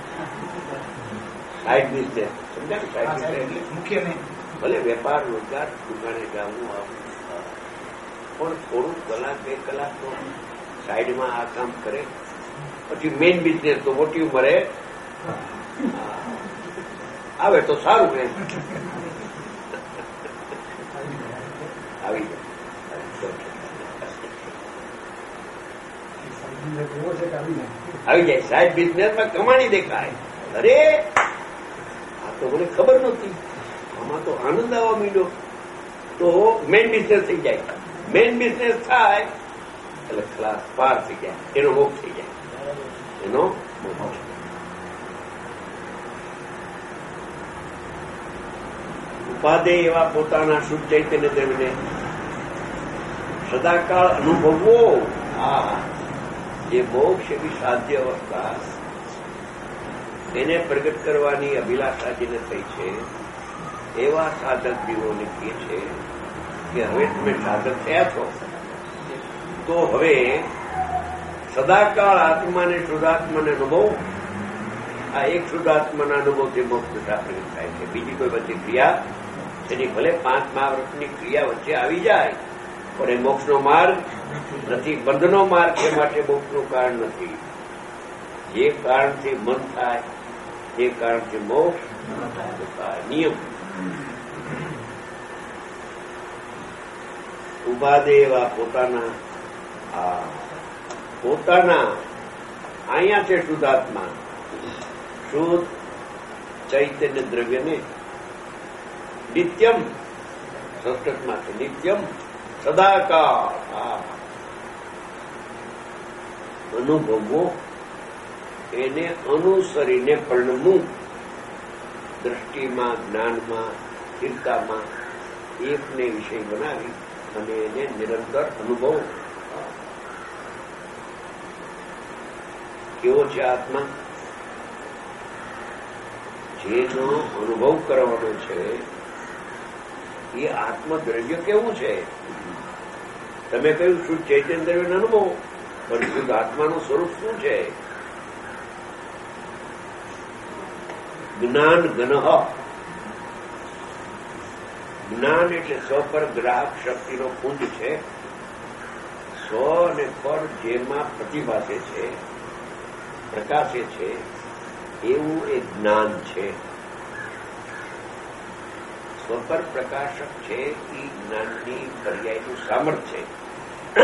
સાઈડ બિઝનેસ સમજાય? સાઈડ બિઝનેસ એટલે મુખ્ય નહીં, ભલે વેપાર રોજગાર, દુકાને જવું આવું, પણ થોડું કલાક 2 કલાક તો સાઈડમાં આ કામ કરે. પછી મેઇન બિઝનેસ તો મોટી ઉંમરે આવે તો સારું. એમ આવી જાય સાઈડ બિઝનેસમાં કમાણી દેખાય. અરે આ તો મને ખબર નહોતી, આમાં તો આનંદ આવવા માંડ્યો. તો મેઇન બિઝનેસ થઈ જાય. મેઇન બિઝનેસ થાય એટલે ખલાસ પાર થઈ જાય, એનો મોક્ષ થઈ જાય. એનો ઉપાધે એવા પોતાના શુદ્ધ ચૈતન્ય દેવને સદાકાળ અનુભવવો. આ જે મોક્ષ એવી સાધ્ય અવસ્થા એને પ્રગટ કરવાની અભિલાષા જેને થઈ છે, એવા સાધક જીવોને કહે છે કે હવે તમે સાધક થયા છો, તો હવે સદાકાળ આત્માને શુદ્ધાત્માને અનુભવ. આ એક શુદ્ધાત્માના અનુભવથી મોક્ષ દશા પ્રગટ થાય છે. બીજી કોઈ વચ્ચે ક્રિયા એની ભલે 5 મહાવ્રતની ક્રિયા વચ્ચે આવી જાય, પણ એ મોક્ષનો માર્ગ નથી, બંધનો માર્ગ છે. માટે મોક્ષનું કારણ નથી. જે કારણથી મન થાય એ કારણથી મોક્ષ થાય. નિયમ ઉપાધે એવા પોતાના અહીંયા છે શુદ્ધાત્મા, શુદ્ધ ચૈતન્ય દ્રવ્યને નિત્યમ, સંસ્કૃતમાં છે નિત્યમ, સદાકાળ. અનુભવવો, એને અનુસરીને પરિણમવું, દ્રષ્ટિમાં, જ્ઞાનમાં, સ્થિરતામાં એકને વિષય બનાવી અને એને નિરંતર અનુભવ. કેવો છે આત્મા? જેનો અનુભવ કરવાનો છે એ આત્મદ્રવ્ય કેવું છે? તમે કહ્યું શુદ્ધ ચૈતન્ય દ્રવ્યનો અનુભવ, પણ શુદ્ધ આત્માનું સ્વરૂપ શું છે? જ્ઞાન ગનઃ. જ્ઞાન એટલે સ્વ પર ગ્રાહક શક્તિનો પુંજ છે. સ્વ અને પર જેમાં પ્રતિભાસે છે, પ્રકાશે છે, એવું એ જ્ઞાન છે. સ્વ પર પ્રકાશક છે એ જ્ઞાનની પર્યાયનું સામર્થ્ય છે.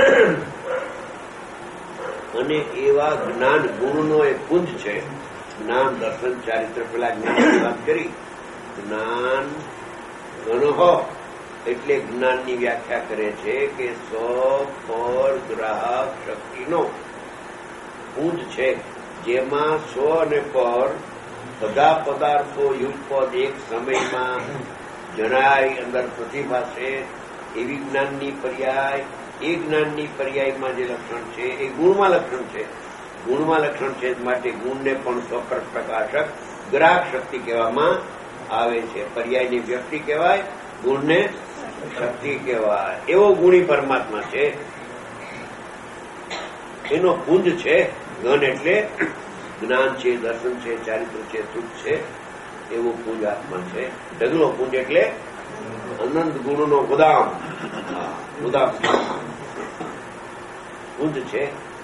અને એવા જ્ઞાન ગુણનો એ પુંજ છે. જ્ઞાન, દર્શન, ચારિત્ર, પેલા જ્ઞાનની વાત કરી. જ્ઞાન ગનઃ એટલે જ્ઞાનની વ્યાખ્યા કરે છે કે સ્વ પર ગ્રાહક શક્તિનો પુંજ છે, જેમાં સ્વ અને પર બધા પદાર્થો યુગપદ એક સમયમાં જણાય, અંદર પ્રતિભાસે એવી જ્ઞાનની પર્યાય. એ જ્ઞાનની પર્યાયમાં જે લક્ષણ છે એ ગુણમાં લક્ષણ છે. ગુણમાં લક્ષણ છે માટે ગુણને પણ સ્વપર પ્રકાશક ગ્રાહક શક્તિ કહેવામાં આવે છે. પર્યાયની વ્યક્તિ કહેવાય, ગુણને શક્તિ કહેવાય. એવો ગુણી પરમાત્મા છે. એનો પુંજ છે. ગણ એટલે જ્ઞાન છે, દર્શન છે, ચારિત્ર છે, સુખ છે, એવો પુંજ આત્મા છે. ઢગલો પુંજ એટલે અનંત ગુણનો ગોદામ. ગોદામ પુંજ છે.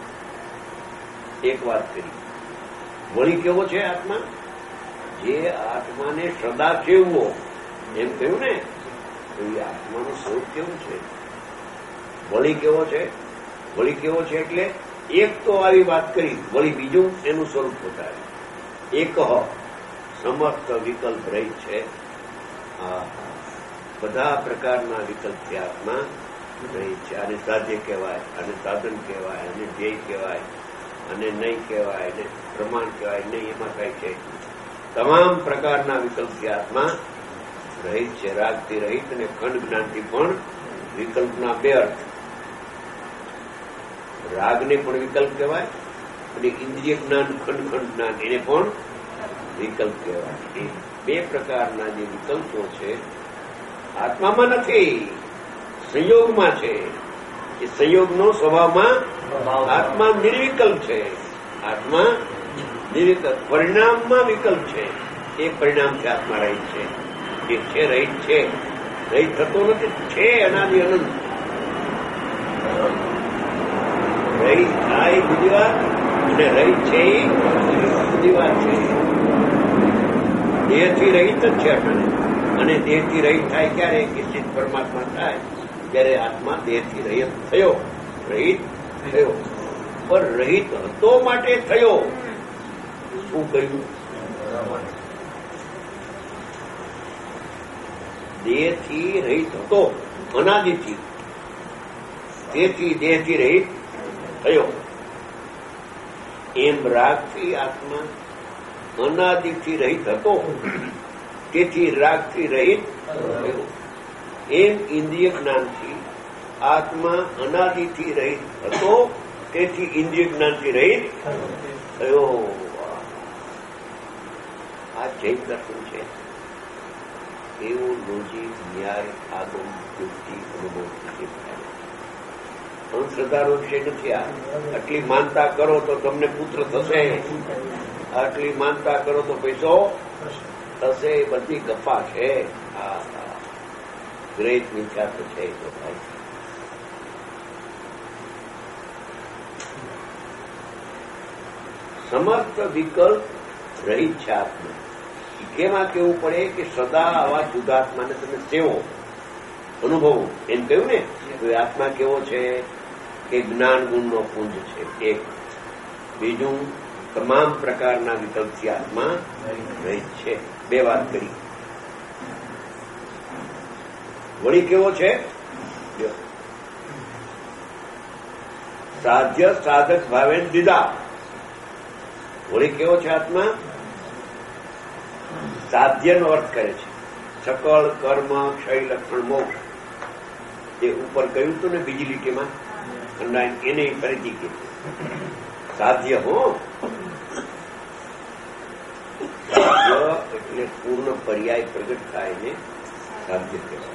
એક વાત કરી. વળી કેવો છે આત્મા? જે આત્માને સદા સેવવો, એમ કહ્યું ને, તો એ આત્માનું સ્વરૂપ કેવું છે? વળી કેવો છે? વળી કેવો છે એટલે એક તો આવી વાત કરી, વળી બીજું એનું સ્વરૂપ બતાવ્યું. એક સમસ્ત વિકલ્પ રહી છે. બધા પ્રકારના વિકલ્પથી આત્મા રહી છે. આને સાધ્ય કહેવાય, આને સાધન કહેવાય, આને ધ્યેય કહેવાય, અને નહીં કહેવાય, અને પ્રમાણ કહેવાય નહીં. એમાં કઈ છે? તમામ પ્રકારના વિકલ્પથી આત્મા રહિત છે. રાગથી રહિત અને ખંડ જ્ઞાનથી પણ વિકલ્પના બે અર્થ. રાગને પણ વિકલ્પ કહેવાય અને ઇન્દ્રિય જ્ઞાન, ખંડ જ્ઞાન, એને પણ વિકલ્પ કહેવાય. એ બે પ્રકારના જે વિકલ્પો છે આત્મામાં નથી, સંયોગમાં છે. એ સંયોગનો સ્વભાવમાં આત્મા નિર્વિકલ્પ છે. આત્મા નિર્વિકલ્પ. પરિણામમાં વિકલ્પ છે. એ પરિણામથી આત્મા રહિત છે. જે છે રહિત છે. રહિત થતો નથી, છે અનાદિ અનંત. રહિત થાય બીજી વાત, અને રહિત છે એ બીજી વાત છે. દેહથી રહિત જ છે અટાણે. અને દેહથી રહિત થાય ક્યારે? કે ચિત્ત પરમાત્મા થાય ત્યારે આત્મા દેહથી રહિત થયો. રહિત થયો, પણ રહિત હતો માટે થયો. શું કહ્યું? દેહથી રહિત હતો અનાદિથી, તેથી દેહથી રહિત થયો. એમ રાગથી આત્મા અનાદિથી રહિત હતો, તેથી રાગથી રહિત થયો. એમ ઇન્દ્રિય જ્ઞાનથી આત્મા અનાદિથી રહિત હતો, તેથી ઇન્દ્રિય જ્ઞાનથી રહિત થયો. આ જૈન દર્શન છે. એવું લોજિક, ન્યાય, આગમ, યુક્તિ, અનુભવ અંધશ્રદ્ધાનો વિષય નથી. આટલી માનતા કરો તો તમને પુત્ર થશે, આટલી માનતા કરો તો પૈસો થશે. એ બધી ગપ્પા છે. ગ્રેટ મિથ્યા તો છે. તો ભાઈ સમસ્ત વિકલ્પ રહિત છે આત્મા. કેમાં કેવું પડે કે સદા આવા શુદ્ધાત્માને તમે સેવો, અનુભવો. એમ કહ્યું ને, તો એ આત્મા કેવો છે? કે જ્ઞાન ગુણનો પુંજ છે. એક. બીજું, તમામ પ્રકારના વિકલ્પથી આત્મા રહિત છે. બે વાત કરી. વળી કેવો છે? સાધ્ય સાધક ભાવે દીધા. વળી કેવો છે આત્મા? સાધ્યનો અર્થ કરે છે. સકળ કર્મ ક્ષય લક્ષણ મોક્ષ એ ઉપર કહ્યું હતું ને બીજી લીટીમાં અંડાયન, એને ફરીથી કીધું. સાધ્ય હો, સાધ્ય એટલે પૂર્ણ પર્યાય પ્રગટ થાય ને સાધ્ય કહેવાય.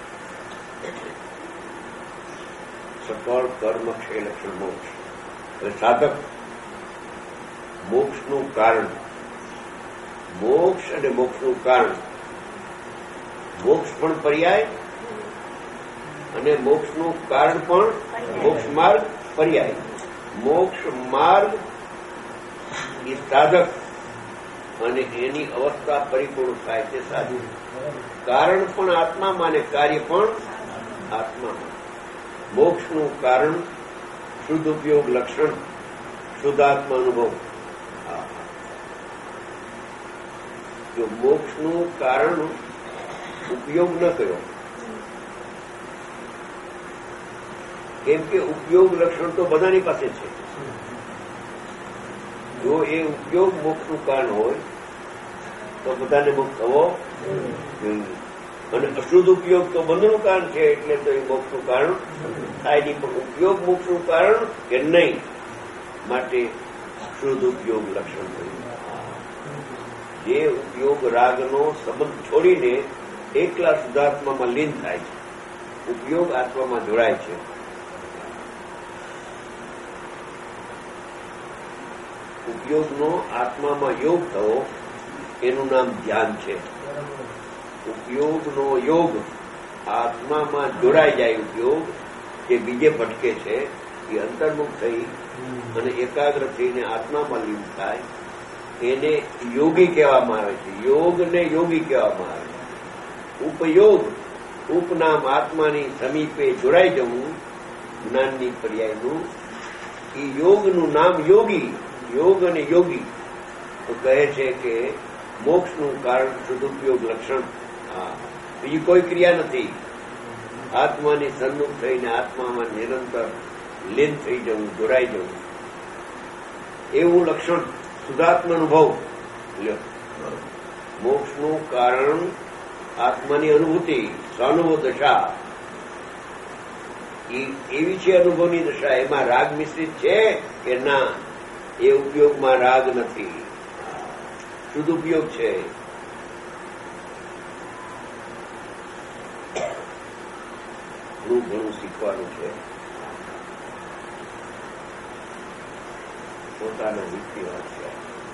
સકળ કર્મ ક્ષય લક્ષણ મોક્ષ. એટલે સાધક મોક્ષનું કારણ, મોક્ષ અને મોક્ષનું કારણ. મોક્ષ પણ પર્યાય અને મોક્ષનું કારણ પણ મોક્ષ માર્ગ પર્યાય. મોક્ષ માર્ગ એ સાધક અને એની અવસ્થા પરિપૂર્ણ થાય છે સાધુ. કારણ પણ આત્મામાં અને કાર્ય પણ આત્મામાં. મોક્ષનું કારણ શુદ્ધ ઉપયોગ લક્ષણ, શુદ્ધાત્મા અનુભવ. જો મોક્ષનું કારણ ઉપયોગ ન કર્યો, કેમ કે ઉપયોગ લક્ષણ તો બધાની પાસે છે. જો એ ઉપયોગ મોક્ષનું કારણ હોય તો બધાને મોક્ષ થવો જોઈએ. અને અશુદ્ધ ઉપયોગ તો બંધનું કારણ છે, એટલે તો એ મોક્ષનું કારણ થાય નહીં. પણ ઉપયોગ મોક્ષનું કારણ કે નહીં, માટે શુદ્ધ ઉપયોગ લક્ષણ થયું. જે ઉપયોગ રાગનો સંબંધ છોડીને એકલા શુદ્ધાત્મામાં લીન થાય છે, ઉપયોગ આત્મામાં જોડાય છે. ઉપયોગનો આત્મામાં યોગ થવો એનું નામ ધ્યાન છે. ઉપયોગનો યોગ આત્મામાં જોડાઈ જાય. ઉપયોગ જે બીજે ભટકે છે એ અંતર્મુખ થઈ અને એકાગ્ર થઈને આત્મામાં લીન થાય, એને યોગી કહેવામાં આવે છે. યોગને યોગી કહેવામાં આવે છે. ઉપયોગ, ઉપનામ આત્માની સમીપે જોડાઈ જવું, જ્ઞાનની પર્યાયનું એ યોગનું નામ યોગી. યોગ અને યોગી તો કહે છે કે મોક્ષનું કારણ સદુપયોગ લક્ષણ. બીજી કોઈ ક્રિયા નથી. આત્માની સન્મુખ થઈને આત્મામાં નિરંતર લીન થઈ જવું, જોડાઈ જવું, એવું લક્ષણ શુદ્ધાત્મા અનુભવ. મોક્ષનું કારણ આત્માની અનુભૂતિ, સ્વાનુભવ દશા એવી છે. અનુભવની દશા એમાં રાગ મિશ્રિત છે કે ના? એ ઉપયોગમાં રાગ નથી, શુદ્ધ ઉપયોગ છે. ઘણું શીખવાનું છે. પોતાના હિતની વાત છે.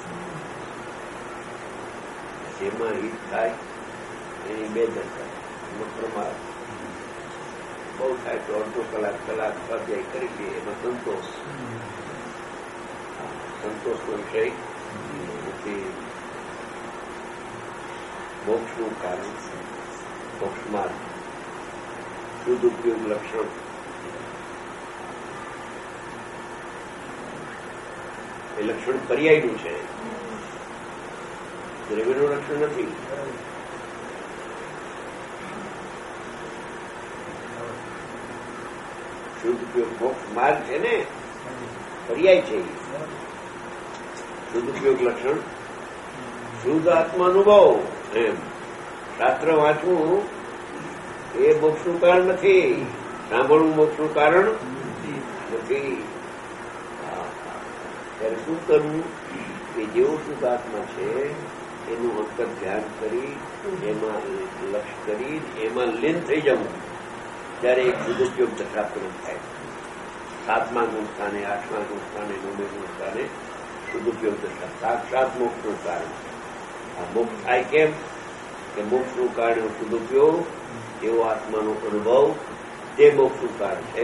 જેમાં હિત થાય એની બે દશા. એમાં પ્રમાદ બહુ થાય તો અડધો કલાક સ્વાધ્યાય કરી લઈએ, એમાં સંતોષ. સંતોષનો વિષય નથી. મોક્ષનું કારણ, મોક્ષ માર્ગ, શુદ્ધ ઉપયોગ લક્ષણ. એ લક્ષણ પર્યાયનું છે, દ્રવ્યનું લક્ષણ નથી. શુદ્ધ ઉપયોગ મોક્ષ માર્ગ છે ને, પર્યાય છે. શુદ્ધ ઉપયોગ લક્ષણ શુદ્ધ આત્મા અનુભવ. એમ શાસ્ત્ર વાંચવું એ મોક્ષનું કારણ નથી, સાંભળવું મોક્ષનું કારણ નથી. ત્યારે શું કરવું કે જેવો શુદ્ધ આત્મા છે એનું અંતર ધ્યાન કરી, એમાં લક્ષ્ય કરી, એમાં લીન થઈ જવું. ત્યારે એક શુદ્ધ ઉપયોગ દશા પૂર્ણ થાય. 7મા ગુણ સ્થાને, 8મા ગુણ સ્થાને, 9મા ગુણ સ્થાને શુદ્ધ ઉપયોગ દશા સાક્ષાત મોક્ષનું કારણ. આ મોક્ષ થાય કેમ કે મોક્ષનું કારણ શુદ્ધ ઉપયોગ, એવો આત્માનો અનુભવ, તે મોક્ષનું કારણ છે.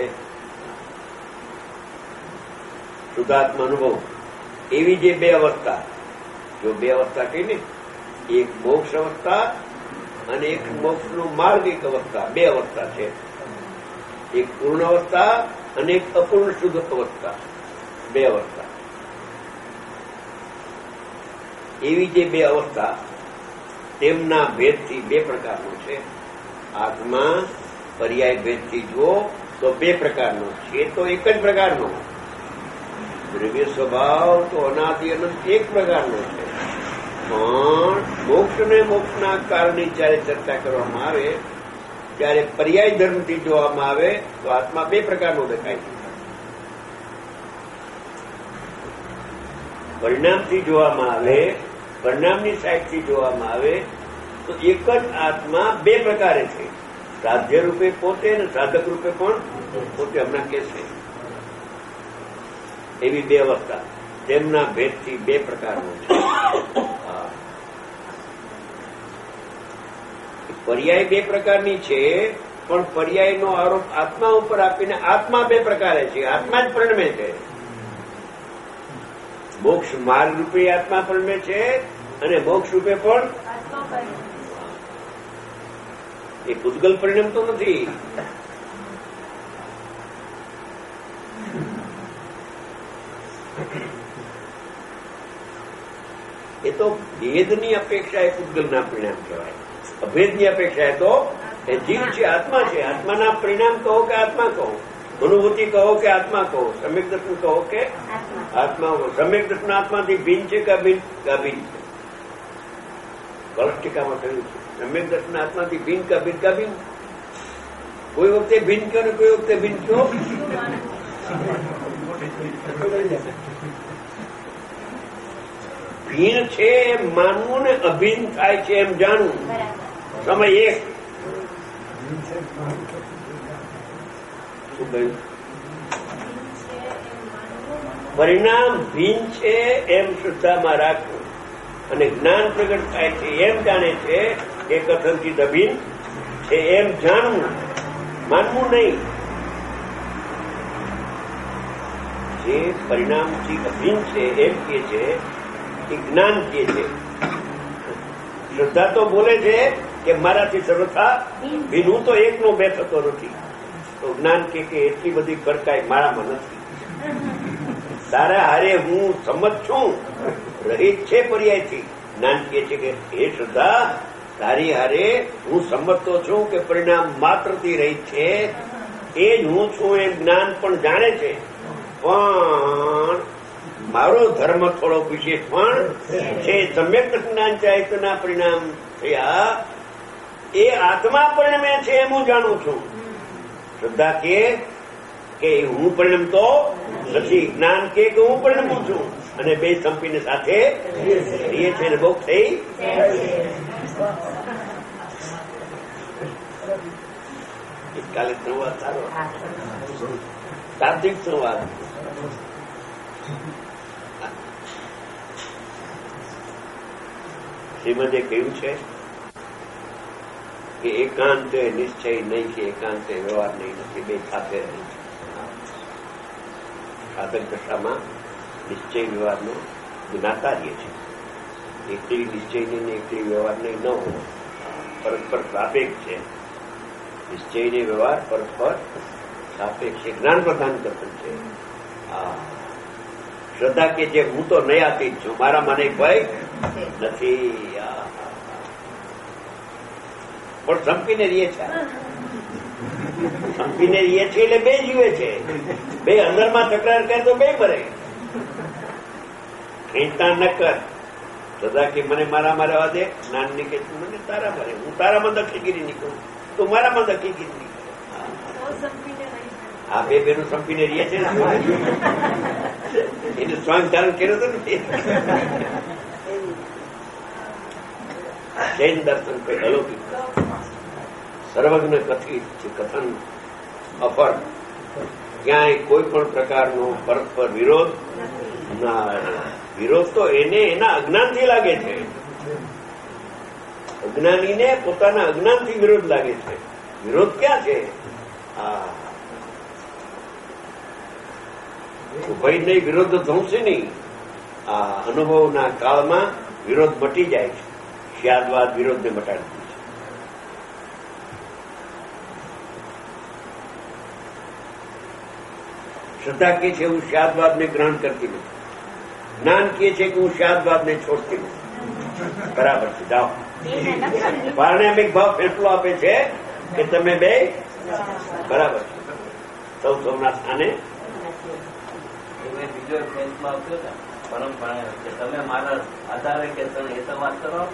શુદ્ધાત્મા અનુભવ એવી જે બે અવસ્થા, જો બે અવસ્થા કહી ને, એક મોક્ષ અવસ્થા અને એક મોક્ષનો માર્ગ. એક અવસ્થા, બે અવસ્થા છે. એક પૂર્ણ અવસ્થા અને એક અપૂર્ણ શુદ્ધ અવસ્થા, બે અવસ્થા. એવી જે બે અવસ્થા, તેમના ભેદથી બે પ્રકારનો છે. આત્મા પર્યાય ભેદથી જુઓ તો બે પ્રકારનો છે, તો એક જ પ્રકારનો. દ્રવ્ય સ્વભાવ તો અનાદિ અનંત એક પ્રકારનો છે, પણ મોક્ષ ને મોક્ષના કારણની જયારે ચર્ચા કરવામાં આવે ત્યારે પર્યાય ધર્મથી જોવામાં આવે તો આત્મા બે પ્રકારનો દેખાય છે. પરિણામથી જોવામાં આવે, પરિણામની સાઈડથી જોવામાં આવે તો એક જ આત્મા બે પ્રકારે છે, સાધ્ય રૂપે પોતે અને સાધક રૂપે પણ પોતે. હમણાં કે છે એવી બે અવસ્થા, તેમના ભેદથી બે પ્રકારનો છે. પર્યાય બે પ્રકારની છે, પણ પર્યાયનો આરોપ આત્મા ઉપર આપીને આત્મા બે પ્રકારે છે, આત્મા જ પરિણમે છે. મોક્ષ માર્ગ રૂપે આત્મા પરિણમે છે અને મોક્ષ રૂપે પણ એ પૂતગલ પરિણમતો નથી. એ તો ભેદની અપેક્ષા એ પૂતગલના પરિણામ કહેવાય. અભેદની અપેક્ષા એ તો એ જીવ છે, આત્મા છે. આત્માના પરિણામ કહો કે આત્મા કહો, અનુભૂતિ કહો કે આત્મા કહો, સમ્યક દર્શન કહો કે આત્મા કહો. સમ્યક દર્શન આત્માથી ભિન્ન છે કે અભિન્ન છે? કળશ ટીકામાં કહ્યું છે સમ્યક દર્શન આત્માથી ભિન્ન કે અભિન્ન. કોઈ વખતે ભિન્ન કયો ને કોઈ વખતે ભિન્ન કયો. ભિન્ન છે એમ માનવું ને અભિન્ન થાય છે એમ જાણવું. સમય એક શું કહ્યું? પરિણામ ભિન્ન છે એમ શ્રદ્ધામાં રાખવું અને જ્ઞાન પ્રગટ થાય છે એમ જાણે છે કે કથનથી અભિન્ન છે એમ જાણવું, માનવું નહીં. જે પરિણામથી અભિન્ન છે એમ કે છે એ જ્ઞાન કે છે. શ્રદ્ધા તો બોલે છે કે મારાથી સર્વથા ભિન્ન, હું તો એકનો બે થતો નથી. તો જ્ઞાન કે એટલી બધી કડકાઈ મારામાં નથી. તારા હારે હું સંમત છું, રહિત છે પર્યાયથી. જ્ઞાન કે છે કે એ શ્રદ્ધા તારી હારે હું સંમતતો છું કે પરિણામ માત્રથી રહિત છે, એ જ હું છું એમ જ્ઞાન પણ જાણે છે. પણ મારો ધર્મ થોડો વિશેષ પણ છે. સમ્યક જ્ઞાન ચારિત્રના પરિણામ થયા એ આત્મા પરિણમે છે એમ હું જાણું છું. શ્રદ્ધા કે હું પરિણમતો નથી, જ્ઞાન કે હું પરિણમું છું, અને બે સંપીને સાથે રહીએ છે ને બહુ થઈ. કાલે સંવાદ સારો, તાત્વિક સંવાદ. શ્રીમદે કહ્યું છે કે એકાંતે નિશ્ચય નહીં કે એકાંતે વ્યવહાર નહીં નથી, બે સાથે રહે છે. સાધક દશામાં નિશ્ચય વ્યવહારનો જ્ઞાતા રહે છે. એકલી નિશ્ચય નહીં ને એકલી વ્યવહાર નહીં ન હોવો, પરસ્પર સાપેક્ષ છે. નિશ્ચય ને વ્યવહાર પરસ્પર સાપેક્ષ છે, જ્ઞાન પ્રધાન દર્શન છે. શ્રદ્ધા કે જે હું તો નયાતી જ છું, મારામાં નહીં ભય નથી, પણ સંપીને રહીએ છે. સંપીને રહીએ છે એટલે બે જીવે છે. બે અંદરમાં તકરાર કરે તો બે મરે. ખેંચતા ન કર. શ્રદ્ધા કે મને મારામાં રહેવા દે, જ્ઞાન ની કે તું મને તારા મરે, હું તારામાં દખલગીરી નીકળું, તું મારામાં દખલગીરી નીકળે. આ બે બેનું સંપીને રહીએ છે ને, એને સ્વાંગ ધારણ કર્યો તો નથી. જૈન દર્શન કોઈ અલૌકિક સર્વજ્ઞ કથિત છે, કથન અફળ. ક્યાંય કોઈ પણ પ્રકારનો પરસ્પર વિરોધ ના. વિરોધ તો એને એના અજ્ઞાનથી લાગે છે. અજ્ઞાનીને પોતાના અજ્ઞાનથી વિરોધ લાગે છે. વિરોધ ક્યાં છે? ભય નહીં, વિરોધ ધમશે નહીં. આ અનુભવના કાળમાં વિરોધ મટી જાય છે. શ્યાદવાદ વિરોધને મટાડી દે છે. શ્રદ્ધા કે છે હું શ્યાદવાદને ગ્રહણ કરતી નથી, જ્ઞાન કે છે કે હું શ્યાદવાદને છોડતી નથી. બરાબર છે, જાઓ. પારણામિક ભાવ ફેસલો આપે છે કે તમે બે બરાબર છે, સૌના સ્થાને. વિડીયો ફેન્સમાં આવતો ને પરંપરા કે તમે મારા આધારે કે તમે એ તો વાત કરો.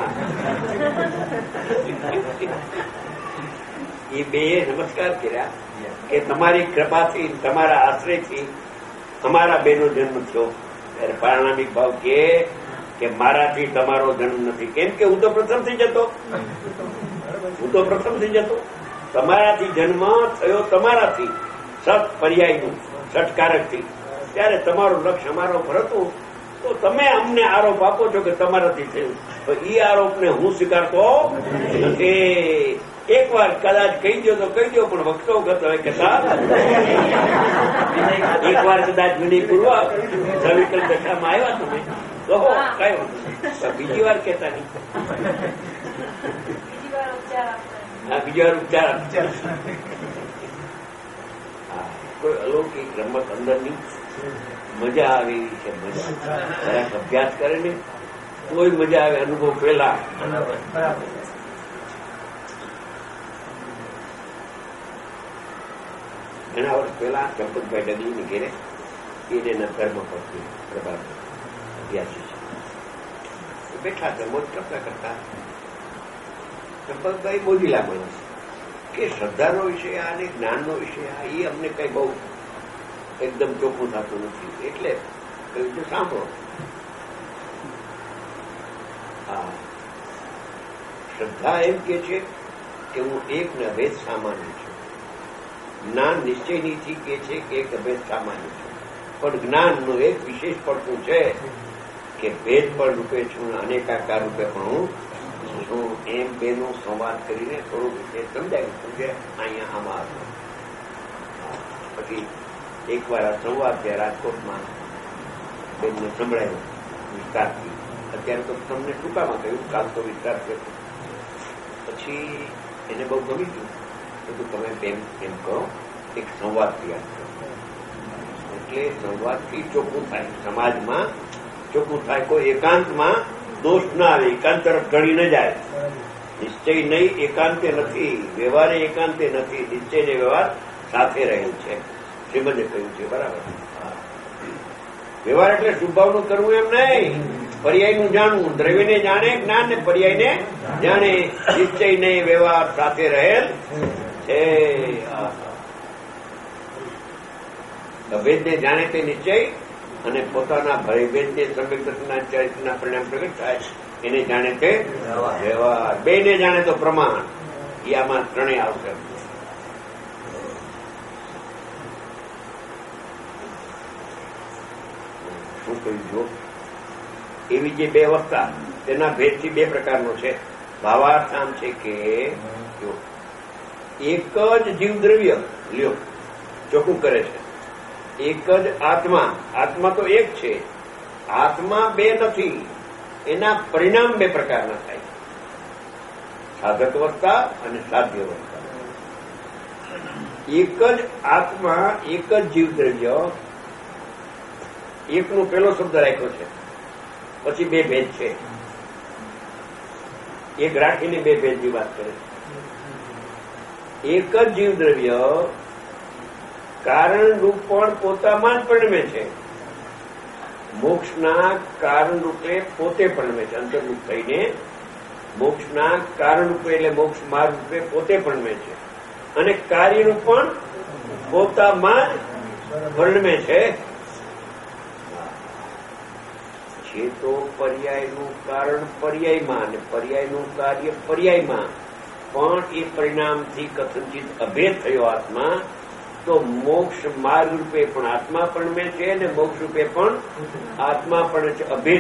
એ બે નમસ્કાર કર્યા કે તમારી કૃપાથી તમારા આશ્રયથી અમારા બેનો જન્મ થયો. ત્યારે પારણામિક ભાવ કે મારાથી તમારો જન્મ નથી. કેમ કે હું તો પ્રથમથી જતો, તમારાથી જન્મ થયો, તમારાથી સત પર્યાયનું સટકારકથી. ત્યારે તમારું લક્ષ્ય અમારો પર હતું, તો તમે અમને આરોપ આપો છો કે તમારાથી થયું, તો એ આરોપને હું સ્વીકારતો નથી. એક વાર કદાચ કહી દો તો કહી દો, પણ વખતો કરતો હોય કહેતા એક વાર કદાચ વિનયપૂર્વક સવિકલ દશામાં આવ્યા તમે તો કઈ વાંધો, બીજી વાર કહેતા નહીં. બીજી વાર ઉપચાર કોઈ અલૌકિક રમત અંદરની મજા આવે એવી છે. મજા જરાક અભ્યાસ કરે ને કોઈ મજા આવે. અનુભવ પેલા ઘણા વર્ષ પહેલા ચંપકભાઈ ડગલીની ઘેરે એને ધર્મ પરથી પ્રભાવ અભ્યાસી છે. બેઠા હતા મોજ કરતા કરતા ચંપકભાઈ બોજીલા માણસ કે શ્રદ્ધાનો વિષય આ અને જ્ઞાનનો વિષય આ એ અમને કઈ બહુ એકદમ ચોખ્ખું થતું નથી. એટલે કહ્યું કે સાંભળો, હા શ્રદ્ધા એમ કે છે કે હું એક ને અભેદ સામાન્ય છું. જ્ઞાન નિશ્ચયનીથી કે છે કે એક અભેદ સામાન્ય છે. પણ જ્ઞાનનું એક વિશેષ પડતું છે કે ભેદ પણ રૂપે છું, અનેકાકાર રૂપે પણ હું છું. એમ બેનો સંવાદ કરીને થોડું વિશેષ સમજાયું કે અહીંયા આમાં પછી એકવાર આ સંવાદ ત્યાં રાજકોટમાં બેનને સંભળાયો વિસ્તારથી. અત્યારે તો તમને ટૂંકામાં કહ્યું, કાલ તો વિસ્તાર છે. પછી એને બહુ ગમી ગયું. બધું તમે એમ કરો, એક સંવાદ તૈયાર કરો. એટલે સંવાદથી ચોખ્ખું થાય, સમાજમાં ચોખ્ખું થાય. કોઈ એકાંતમાં દોષ ના આવે, એકાંત તરફ ઢળી ન જાય. નિશ્ચય નહીં એકાંતે નથી, વ્યવહારે એકાંતે નથી. નિશ્ચય ને વ્યવહાર સાથે રહેલ છે. શ્રીમદે કહ્યું છે બરાબર. વ્યવહાર એટલે શુભભાવનું કરવું એમ નહીં, પર્યાયનું જાણવું. દ્રવ્યને જાણે જ્ઞાન ને પર્યાયને જાણે. નિશ્ચય નહીં વ્યવહાર સાથે રહેલ છે. અભેદને જાણે તે નિશ્ચય અને પોતાના ભયભેદને સમ્યક દર્શનના ચરિત્રના પરિણામ પ્રગટ થાય એને જાણે તે વ્યવહાર. બેને જાણે તો પ્રમાણ. એ આમાં ત્રણેય આવશે. શું કહ્યું જો એવી જે બે અવસ્થા તેના ભેદથી બે પ્રકારનો છે. ભાવાર્થ આમ છે કે જો એક જ જીવ દ્રવ્ય લ્યો ચોખ્ખું કરે છે. એક જ આત્મા, આત્મા તો એક છે, આત્મા બે નથી. એના પરિણામ બે પ્રકારના થાય, સાધક અવસ્થા અને સાધ્ય અવસ્થા. એક જ આત્મા, એક જ જીવ દ્રવ્ય, એકનો પેલો શબ્દ રાખ્યો છે, પછી બે ભેદ છે. એક રાખીને બે ભેદની વાત કરે છે. એક જ જીવ દ્રવ્ય કારણ રૂપ પણ પોતામાં જ પરિણમે છે. મોક્ષના કારણ રૂપે પોતે પરિણમે છે. અંતર્મુખ થઈને મોક્ષના કારણ રૂપે એટલે મોક્ષ માર્ગ રૂપે પોતે પરિણમે છે. અને કાર્યનું પણ પોતામાં જ પરિણમે છે. છે તો પર્યાયનું કારણ પર્યાયમાં અને પર્યાયનું કાર્ય પર્યાયમાં. પણ એ પરિણામથી કથનચિત અભેદ થયો આત્મા, તો મોક્ષ માર્ગ રૂપે પણ આત્મા પરિણમે છે અને મોક્ષ રૂપે પણ આત્મા પરિણમે છે. અભેદ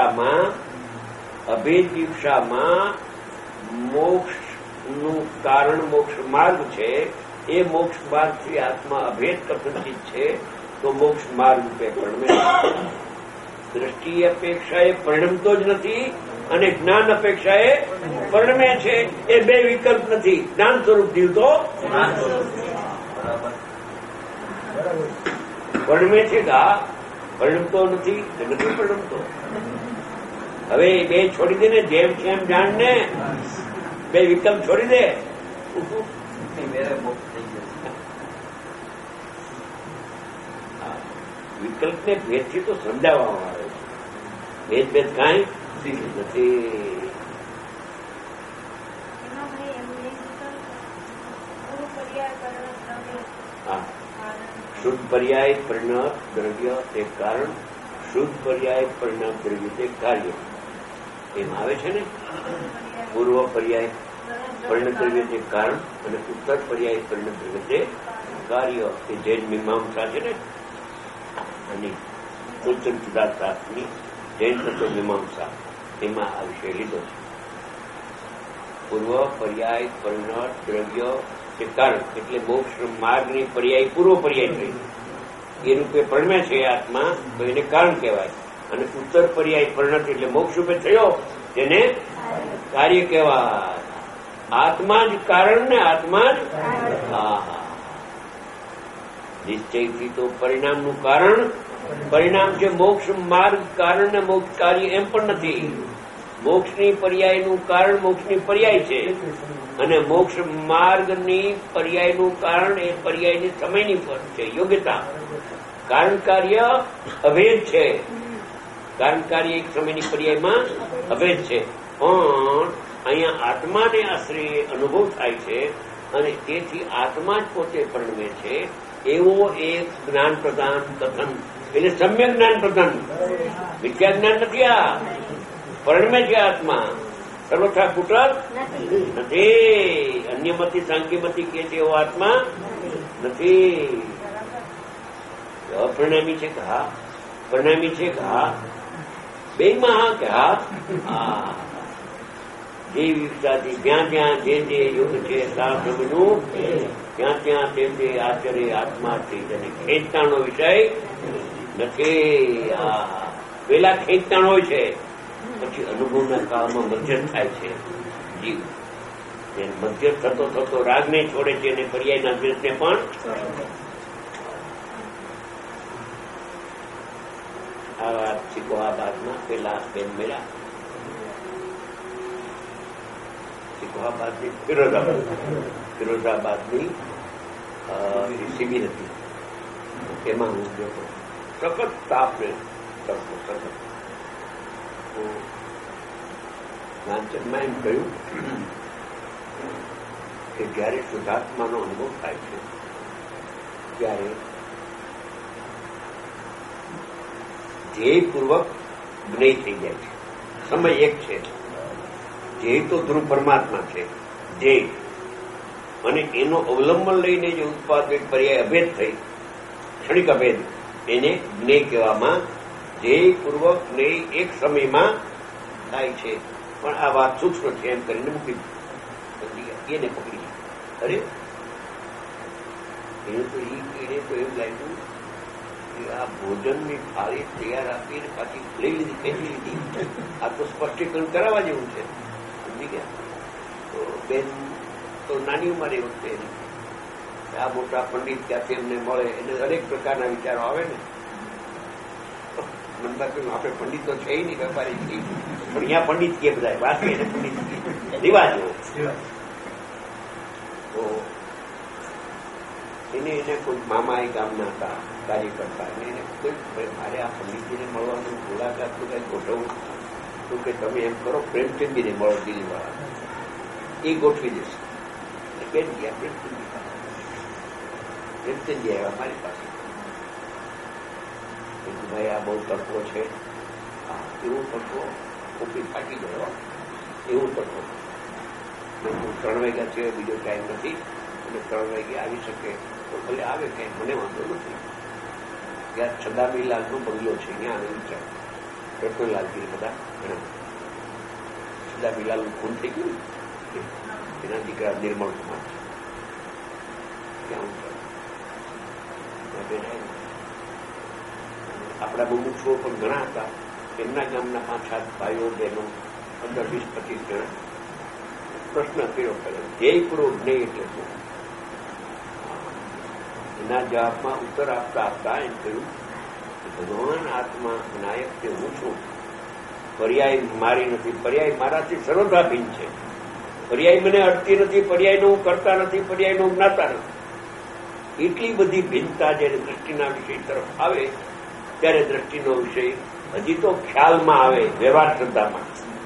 વિવક્ષામાં મોક્ષનું કારણ મોક્ષ માર્ગ છે. એ મોક્ષ માર્ગથી આત્મા અભેદ કથનચિત છે, તો મોક્ષ માર્ગ રૂપે પરિણમે. દ્રષ્ટિ અપેક્ષાએ પરિણમતો જ નથી અને જ્ઞાન અપેક્ષાએ પરિણમે છે. એ બે વિકલ્પ નથી. જ્ઞાન સ્વરૂપ જીવ તો પરિણમે છે કે પરિણમતો નથી, નથી પરિણમતો. હવે બે છોડી દે ને, જેમ છે એમ જાણ ને, બે વિકલ્પ છોડી દે. વિકલ્પને ભેદથી તો સમજાવવામાં આવે છે. ભેદ કાંઈ નથી. હા, શુદ્ધ પર્યાય પરિણત દ્રવ્ય તે કારણ, શુદ્ધ પર્યાય પરિણત દ્રવ્ય તે કાર્ય. એમ આવે છે ને, પૂર્વ પર્યાય પરિણત દ્રવ્ય તે કારણ અને ઉત્તર પર્યાય પરિણત દ્રવ્ય તે કાર્ય. એ જૈન મીમાંસા છે ને, અને ઉત્તર સિદ્ધાંતની જૈન તત્વ મીમાંસા, એમાં આ વિષય લીધો છે. પૂર્વ પર્યાય પરિણત દ્રવ્ય તે કારણ એટલે મોક્ષ માર્ગની પર્યાય પૂર્વ પર્યાય થઈ એ રૂપે પરિણમે છે આત્મા, તો એને કારણ કહેવાય. અને ઉત્તર પર્યાય પરિણત એટલે મોક્ષ રૂપે થયો તેને કાર્ય કહેવાય. આત્મા જ કારણ ને આત્મા જ નિશ્ચયથી તો પરિણામનું કારણ પરિણામ છે. મોક્ષ માર્ગ કારણ ને મોક્ષ કાર્ય એમ પણ નથી. મોક્ષની પર્યાયનું કારણ મોક્ષની પર્યાય છે અને મોક્ષ માર્ગની પર્યાયનું કારણ એ પર્યાયની સમયની પર છે, યોગ્યતા. કારણ કાર્ય અભેદ છે. કારણ કાર્ય એક સમયની પર્યાયમાં અભેદ છે, પણ અહીંયા આત્માને આશ્રય અનુભવ થાય છે અને તેથી આત્મા જ પોતે પરિણમે છે. એવો એક જ્ઞાન પ્રદાન કથન એટલે સમ્યક જ્ઞાન પ્રદાન, મિથ્યા જ્ઞાન નથી. આ પરિણમે છે આત્મા, સર્વથા કુટલ નથી. અન્યમતી સાંખ્યમતી કે છે એવો આત્મા નથી. અપરિણામી છે કે હા, પરિણામી છે કે હા, બેમાં હા કે હા. જે વિચારથી જ્યાં જ્યાં જે જે યુગ છે શાસ્ત્રનું ત્યાં ત્યાં તે તે આચર્ય આત્માથી તેને ખેંચતાનો વિષય નથી. પેલા ખેંચતાણ હોય છે, પછી અનુભવના કાળમાં મધ્યસ્થ થાય છે જીવ. મધ્યસ્થ થતો થતો રાગને છોડે છે અને પર્યાયના દ્વેષને પણ. આ વાત સિકોહાબાદમાં પેલા બેન મેળા, સિકોહાબાદની ફિરોઝાબાદની શિબિર હતી. એમાં હું ગયો હતો. સખત તાપને સખત. જ્ઞાનચંદમાં એમ કહ્યું કે જયારે શુદ્ધાત્માનો અનુભવ થાય છે ત્યારે ધ્યેયપૂર્વક જ્ઞેય થઈ જાય છે. સમય એક છે. ધ્યેય તો ધ્રુવ પરમાત્મા છે ધ્યેય, અને એનો અવલંબન લઈને જે ઉત્પાદિત પર્યાય અભેદ થઈ, ક્ષણિક અભેદ, એને જ્ઞેય કહેવામાં. ધ્યેયપૂર્વક જ્ઞેય એક સમયમાં થાય છે. પણ આ વાત સૂક્ષ્મ છે એમ કરીને મૂકી એને પકડી. અરે એને તો એમ લાગ્યું કે આ ભોજનની થાળી તૈયાર આપીને પાછી લઈ લીધી, ખેંચી લીધી. આ તો સ્પષ્ટીકરણ કરાવવા જેવું છે. સમજી ગયા? તો બેન તો નાની ઉંમરે વખતે આ મોટા પંડિત ક્યાંથી એમને મળે, એને દરેક પ્રકારના વિચારો આવે ને. મનબા કહ્યું આપણે પંડિત તો છે નહીં, વેપારી છીએ, પણ અહીંયા પંડિત કે બધા વાત એને પંડિત રિવાજો. તો એને કોઈ મામા એ ગામના હતા કાર્ય કરતા, એને કોઈ મારે આ પંડિતજીને મળવાનું મુલાકાત તો કઈ ગોઠવવું તો કે તમે એમ કરો પ્રેમચંદજીને મળો દિલ્હીવાળા, એ ગોઠવી દેશે. બેન ગયા પ્રેમચંદજી આવ્યા મારી પાસે. ભાઈ આ બહુ તત્વો છે, એવું તત્વો કોપી ફાટી ગયો, એવું તત્વો. 3 વાગ્યા છે, બીજો ટાઈમ નથી, અને 3 વાગે આવી શકે તો ભલે આવે, કઈ મને વાંધો નથી. ત્યાં છદામીલાલનો બંગલો છે, ત્યાં આવે વિચાર. રત્નલાલજી બધા ઘણા. છદામીલાલનું ખૂન થઈ ગયું, એના દીકરા નિર્મળ કુમાર છે, ત્યાં આપણા બહુમુખો પણ ઘણા હતા. એમના ગામના 5-7 ભાઈઓ બહેનો 15-20-25 જણા. પ્રશ્ન કર્યો ધ્યેયપૂર્વક જ્ઞેય એટલે શું? એના જવાબમાં ઉત્તર આપતા આપતા એમ કહ્યું કે ભગવાન આત્મા નાયક તે હું છું. પર્યાય મારી નથી, પર્યાય મારાથી સર્વથા ભિન્ન છે. પર્યાય મને અડતી નથી, પર્યાયનો હું કરતા નથી, પર્યાયનો હું જ્ઞાતા નથી. એટલી બધી ભિન્નતા જ્યારે દ્રષ્ટિના વિષય તરફ આવે ત્યારે દ્રષ્ટિનો વિષય હજી તો ખ્યાલમાં આવે, વ્યવહાર શ્રદ્ધામાં.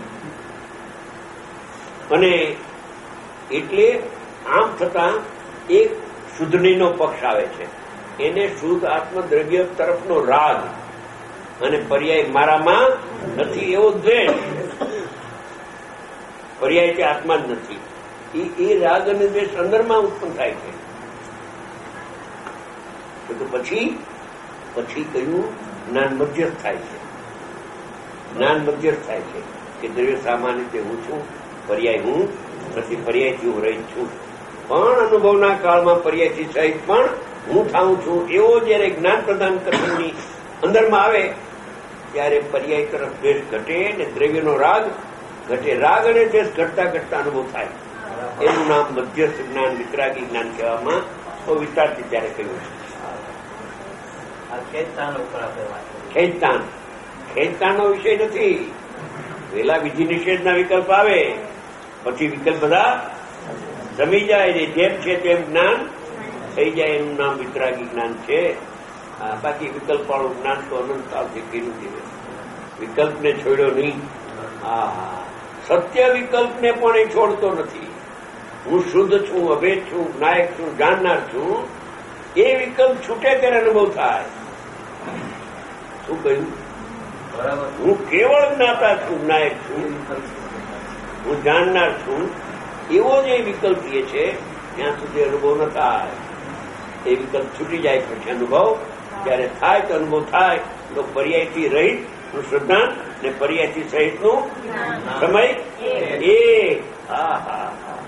અને એટલે આમ છતાં એક શુદ્ધનીનો પક્ષ આવે છે, એને શુદ્ધ આત્મદ્રવ્ય તરફનો રાગ અને પર્યાય મારામાં નથી એવો દ્વેષ. પર્યાય કે આત્મા જ નથી, એ રાગ અને દ્વેષ અંદરમાં ઉત્પન્ન થાય છે. તો પછી કયું જ્ઞાન મધ્યસ્થ થાય છે. જ્ઞાન મધ્યસ્થ થાય છે કે દ્રવ્ય સામાન્ય રીતે હું છું, પર્યાય હું નથી, પર્યાયથી હું રહી છું. પણ અનુભવના કાળમાં પર્યાયથી સહિત પણ હું થાઉં છું એવો જયારે જ્ઞાન પ્રદાન કરવાની અંદરમાં આવે ત્યારે પર્યાય તરફ દ્વેષ ઘટે ને દ્રવ્યનો રાગ ઘટે. રાગ અને દ્વેષ ઘટતા ઘટતા અનુભવ થાય. એનું નામ મધ્યસ્થ જ્ઞાન, વિતરાગી જ્ઞાન કહેવામાં તો વિસ્તારથી ત્યારે કહ્યું છે. ખેંચતાનો વિષય નથી. પેલા વિધિ નિષેધના વિકલ્પ આવે, પછી વિકલ્પ બધા જમી જાય ને જેમ છે તેમ જ્ઞાન થઈ જાય. એનું નામ વિતરાગી જ્ઞાન છે. બાકી વિકલ્પ વાળું જ્ઞાન તો અનંત કાળથી કર્યું છે. વિકલ્પને છોડ્યો નહીં. સત્ય વિકલ્પને પણ એ છોડતો નથી. હું શુદ્ધ છું, અભેદ છું, નાયક છું, જાણનાર છું. એ વિકલ્પ છૂટે ત્યારે અનુભવ થાય. શું કહ્યું? હું કેવળ જ્ઞાતા છું, નાયક છું, હું જાણનાર છું, એવો જે વિકલ્પ એ છે ત્યાં સુધી અનુભવ ન થાય. એ વિકલ્પ છૂટી જાય પછી અનુભવ જયારે થાય તો અનુભવ થાય તો પર્યાયથી રહિત નું શ્રદ્ધાન ને પર્યાયથી સહિત નું સમય એ આ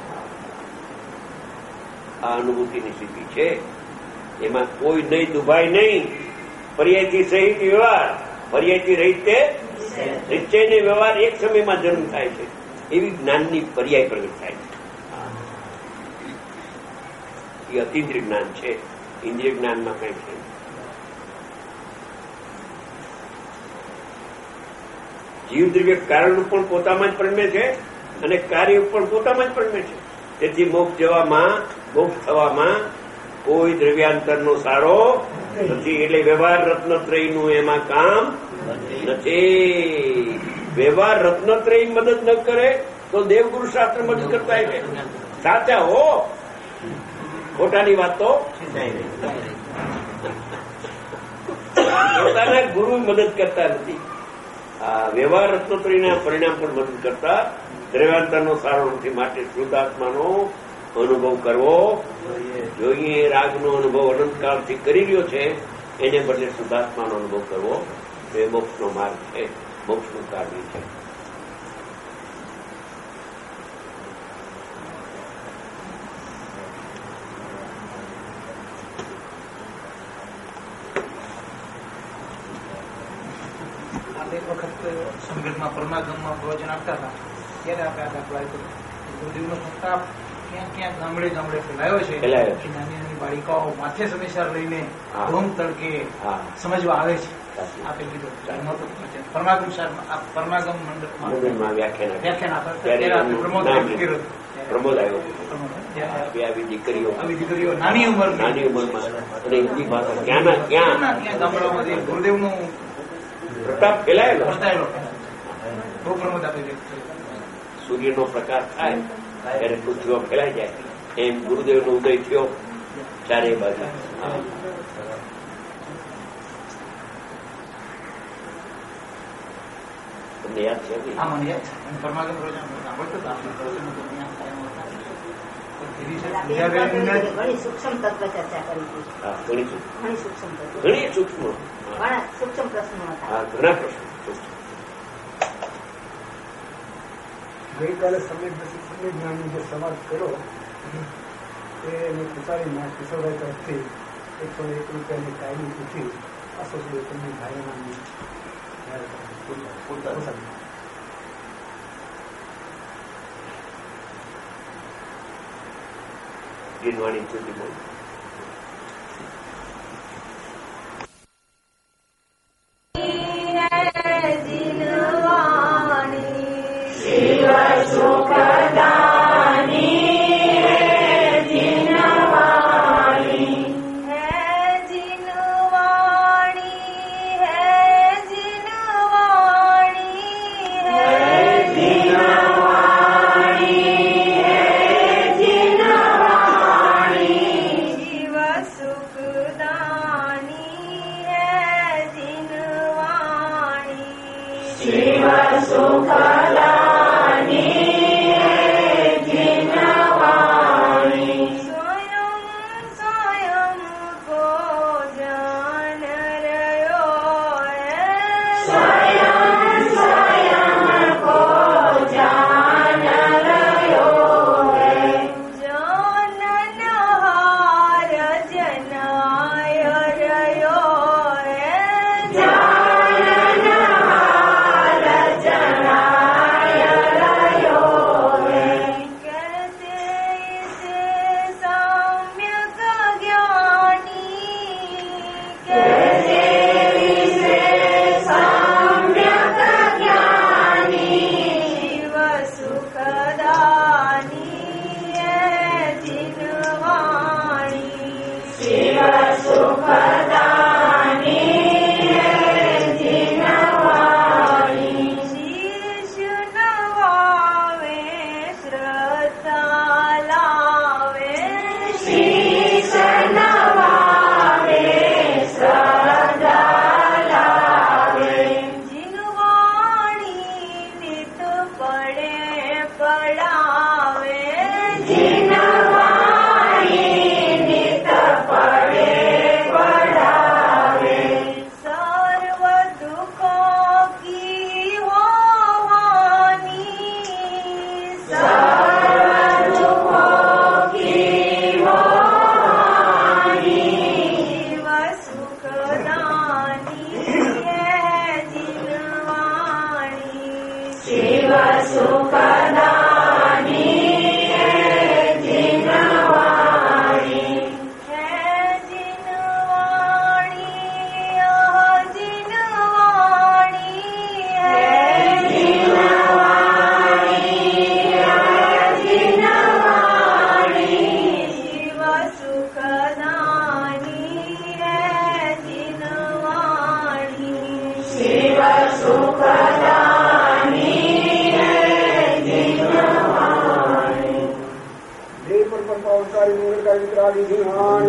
અનુભૂતિની સ્થિતિ છે. એમાં કોઈ નહીં, દુભાઈ નહીં. પર્યાયથી સહિત વ્યવહાર, પર્યાયથી રહિત તે નિશ્ચય ને વ્યવહાર એક સમયમાં જન્મ થાય છે. એવી જ્ઞાનની પર્યાય પ્રગટ થાય છે. એ અતિન્દ્રિય જ્ઞાન છે. ઇન્દ્રિય જ્ઞાનમાં કઈ છે. જીવ દ્રવ્ય કારણ પણ પોતામાં જ પરમે છે અને કાર્ય પણ પોતામાં જ પરમે છે. તેથી મોક્ષ થવામાં કોઈ દ્રવ્યાંતરનો સારો નથી. એટલે વ્યવહાર રત્નત્રયનું એમાં કામ નથી. વ્યવહાર રત્નત્રય મદદ ન કરે તો દેવગુરુ શાસ્ત્ર મદદ કરતા છે. સાચા હો, ખોટાની વાત તો પોતાના ગુરુ મદદ કરતા નથી. વ્યવહાર રત્નત્રયના પરિણામ પણ મદદ કરતા દ્રવ્યાંતરનો સારો નથી. માટે શુદ્ધાત્માનો અનુભવ કરવો જોઈએ. રાગનો અનુભવ અનંતકાળથી કરી રહ્યો છે, એને બદલે શુદ્ધાત્માનો અનુભવ કરવો એ મોક્ષનો માર્ગ છે, મોક્ષનું કાર્ય છે. એક વખત સંગઠમાં પરમાગમમાં પ્રવચન આપતા હતા ત્યારે આપણે આ દાખલા ગુરુદેવનો સંતાપ ક્યાં ગામડે ફેલાયો છે. નાની નાની બાળિકાઓ માથે સમયસર લઈને ધોમ તડકે સમજવા આવે છે. આપે કીધું પરમાગમ મંડળમાં વ્યાખ્યાન આપે પ્રમોદ આવ્યો. દીકરીઓ નાની ઉંમરમાં હિન્દી ભાષા ક્યાં ગામડાઓમાંથી ગુરુદેવનું પ્રતાપ ફેલાયેલો. બહુ પ્રમોદ આપે છે. સૂર્યનો પ્રકાશ થાય ત્યારે પૃથ્વીઓ ફેલાઈ જાય એમ ગુરુદેવનો ઉદય થયો ચારે બાજુ. તમને યાદ છે? હા, મને યાદ છે. પરમાગમ રોજ સાંભળતો હતો. ઘણી સૂક્ષ્મ તત્વ ચર્ચા કરી હતી. ઘણી સૂક્ષ્મ પ્રશ્નો હતા. ઘણા પ્રશ્નો. ગઈકાલે સમય જ્ઞાનનો જે સવાલ કર્યો એ મેં પૂછાડીમાં કિશોરભાઈ તરફથી 101 રૂપિયાની કાયમી પૂછી એસોસિએશનની ભાઈઓનાની દિનવાણી સુધી બોલ. હે पड़े पड़ावे जिनवाणी नित पड़े पड़ावे सर्व दुखों की हो हानि सर्व दुखों की हो हानि शिव सुखदानी है जिनवाणी शिव सुखदानी है जिनवाणी है जिनवाणी यह जिनवाणी है जिनवाणी यह जिनवाणी शिव सुखदानी है जिनवाणी शिव सुखदानी देव पर अवतारी मूल का वितरागी जिनवाणी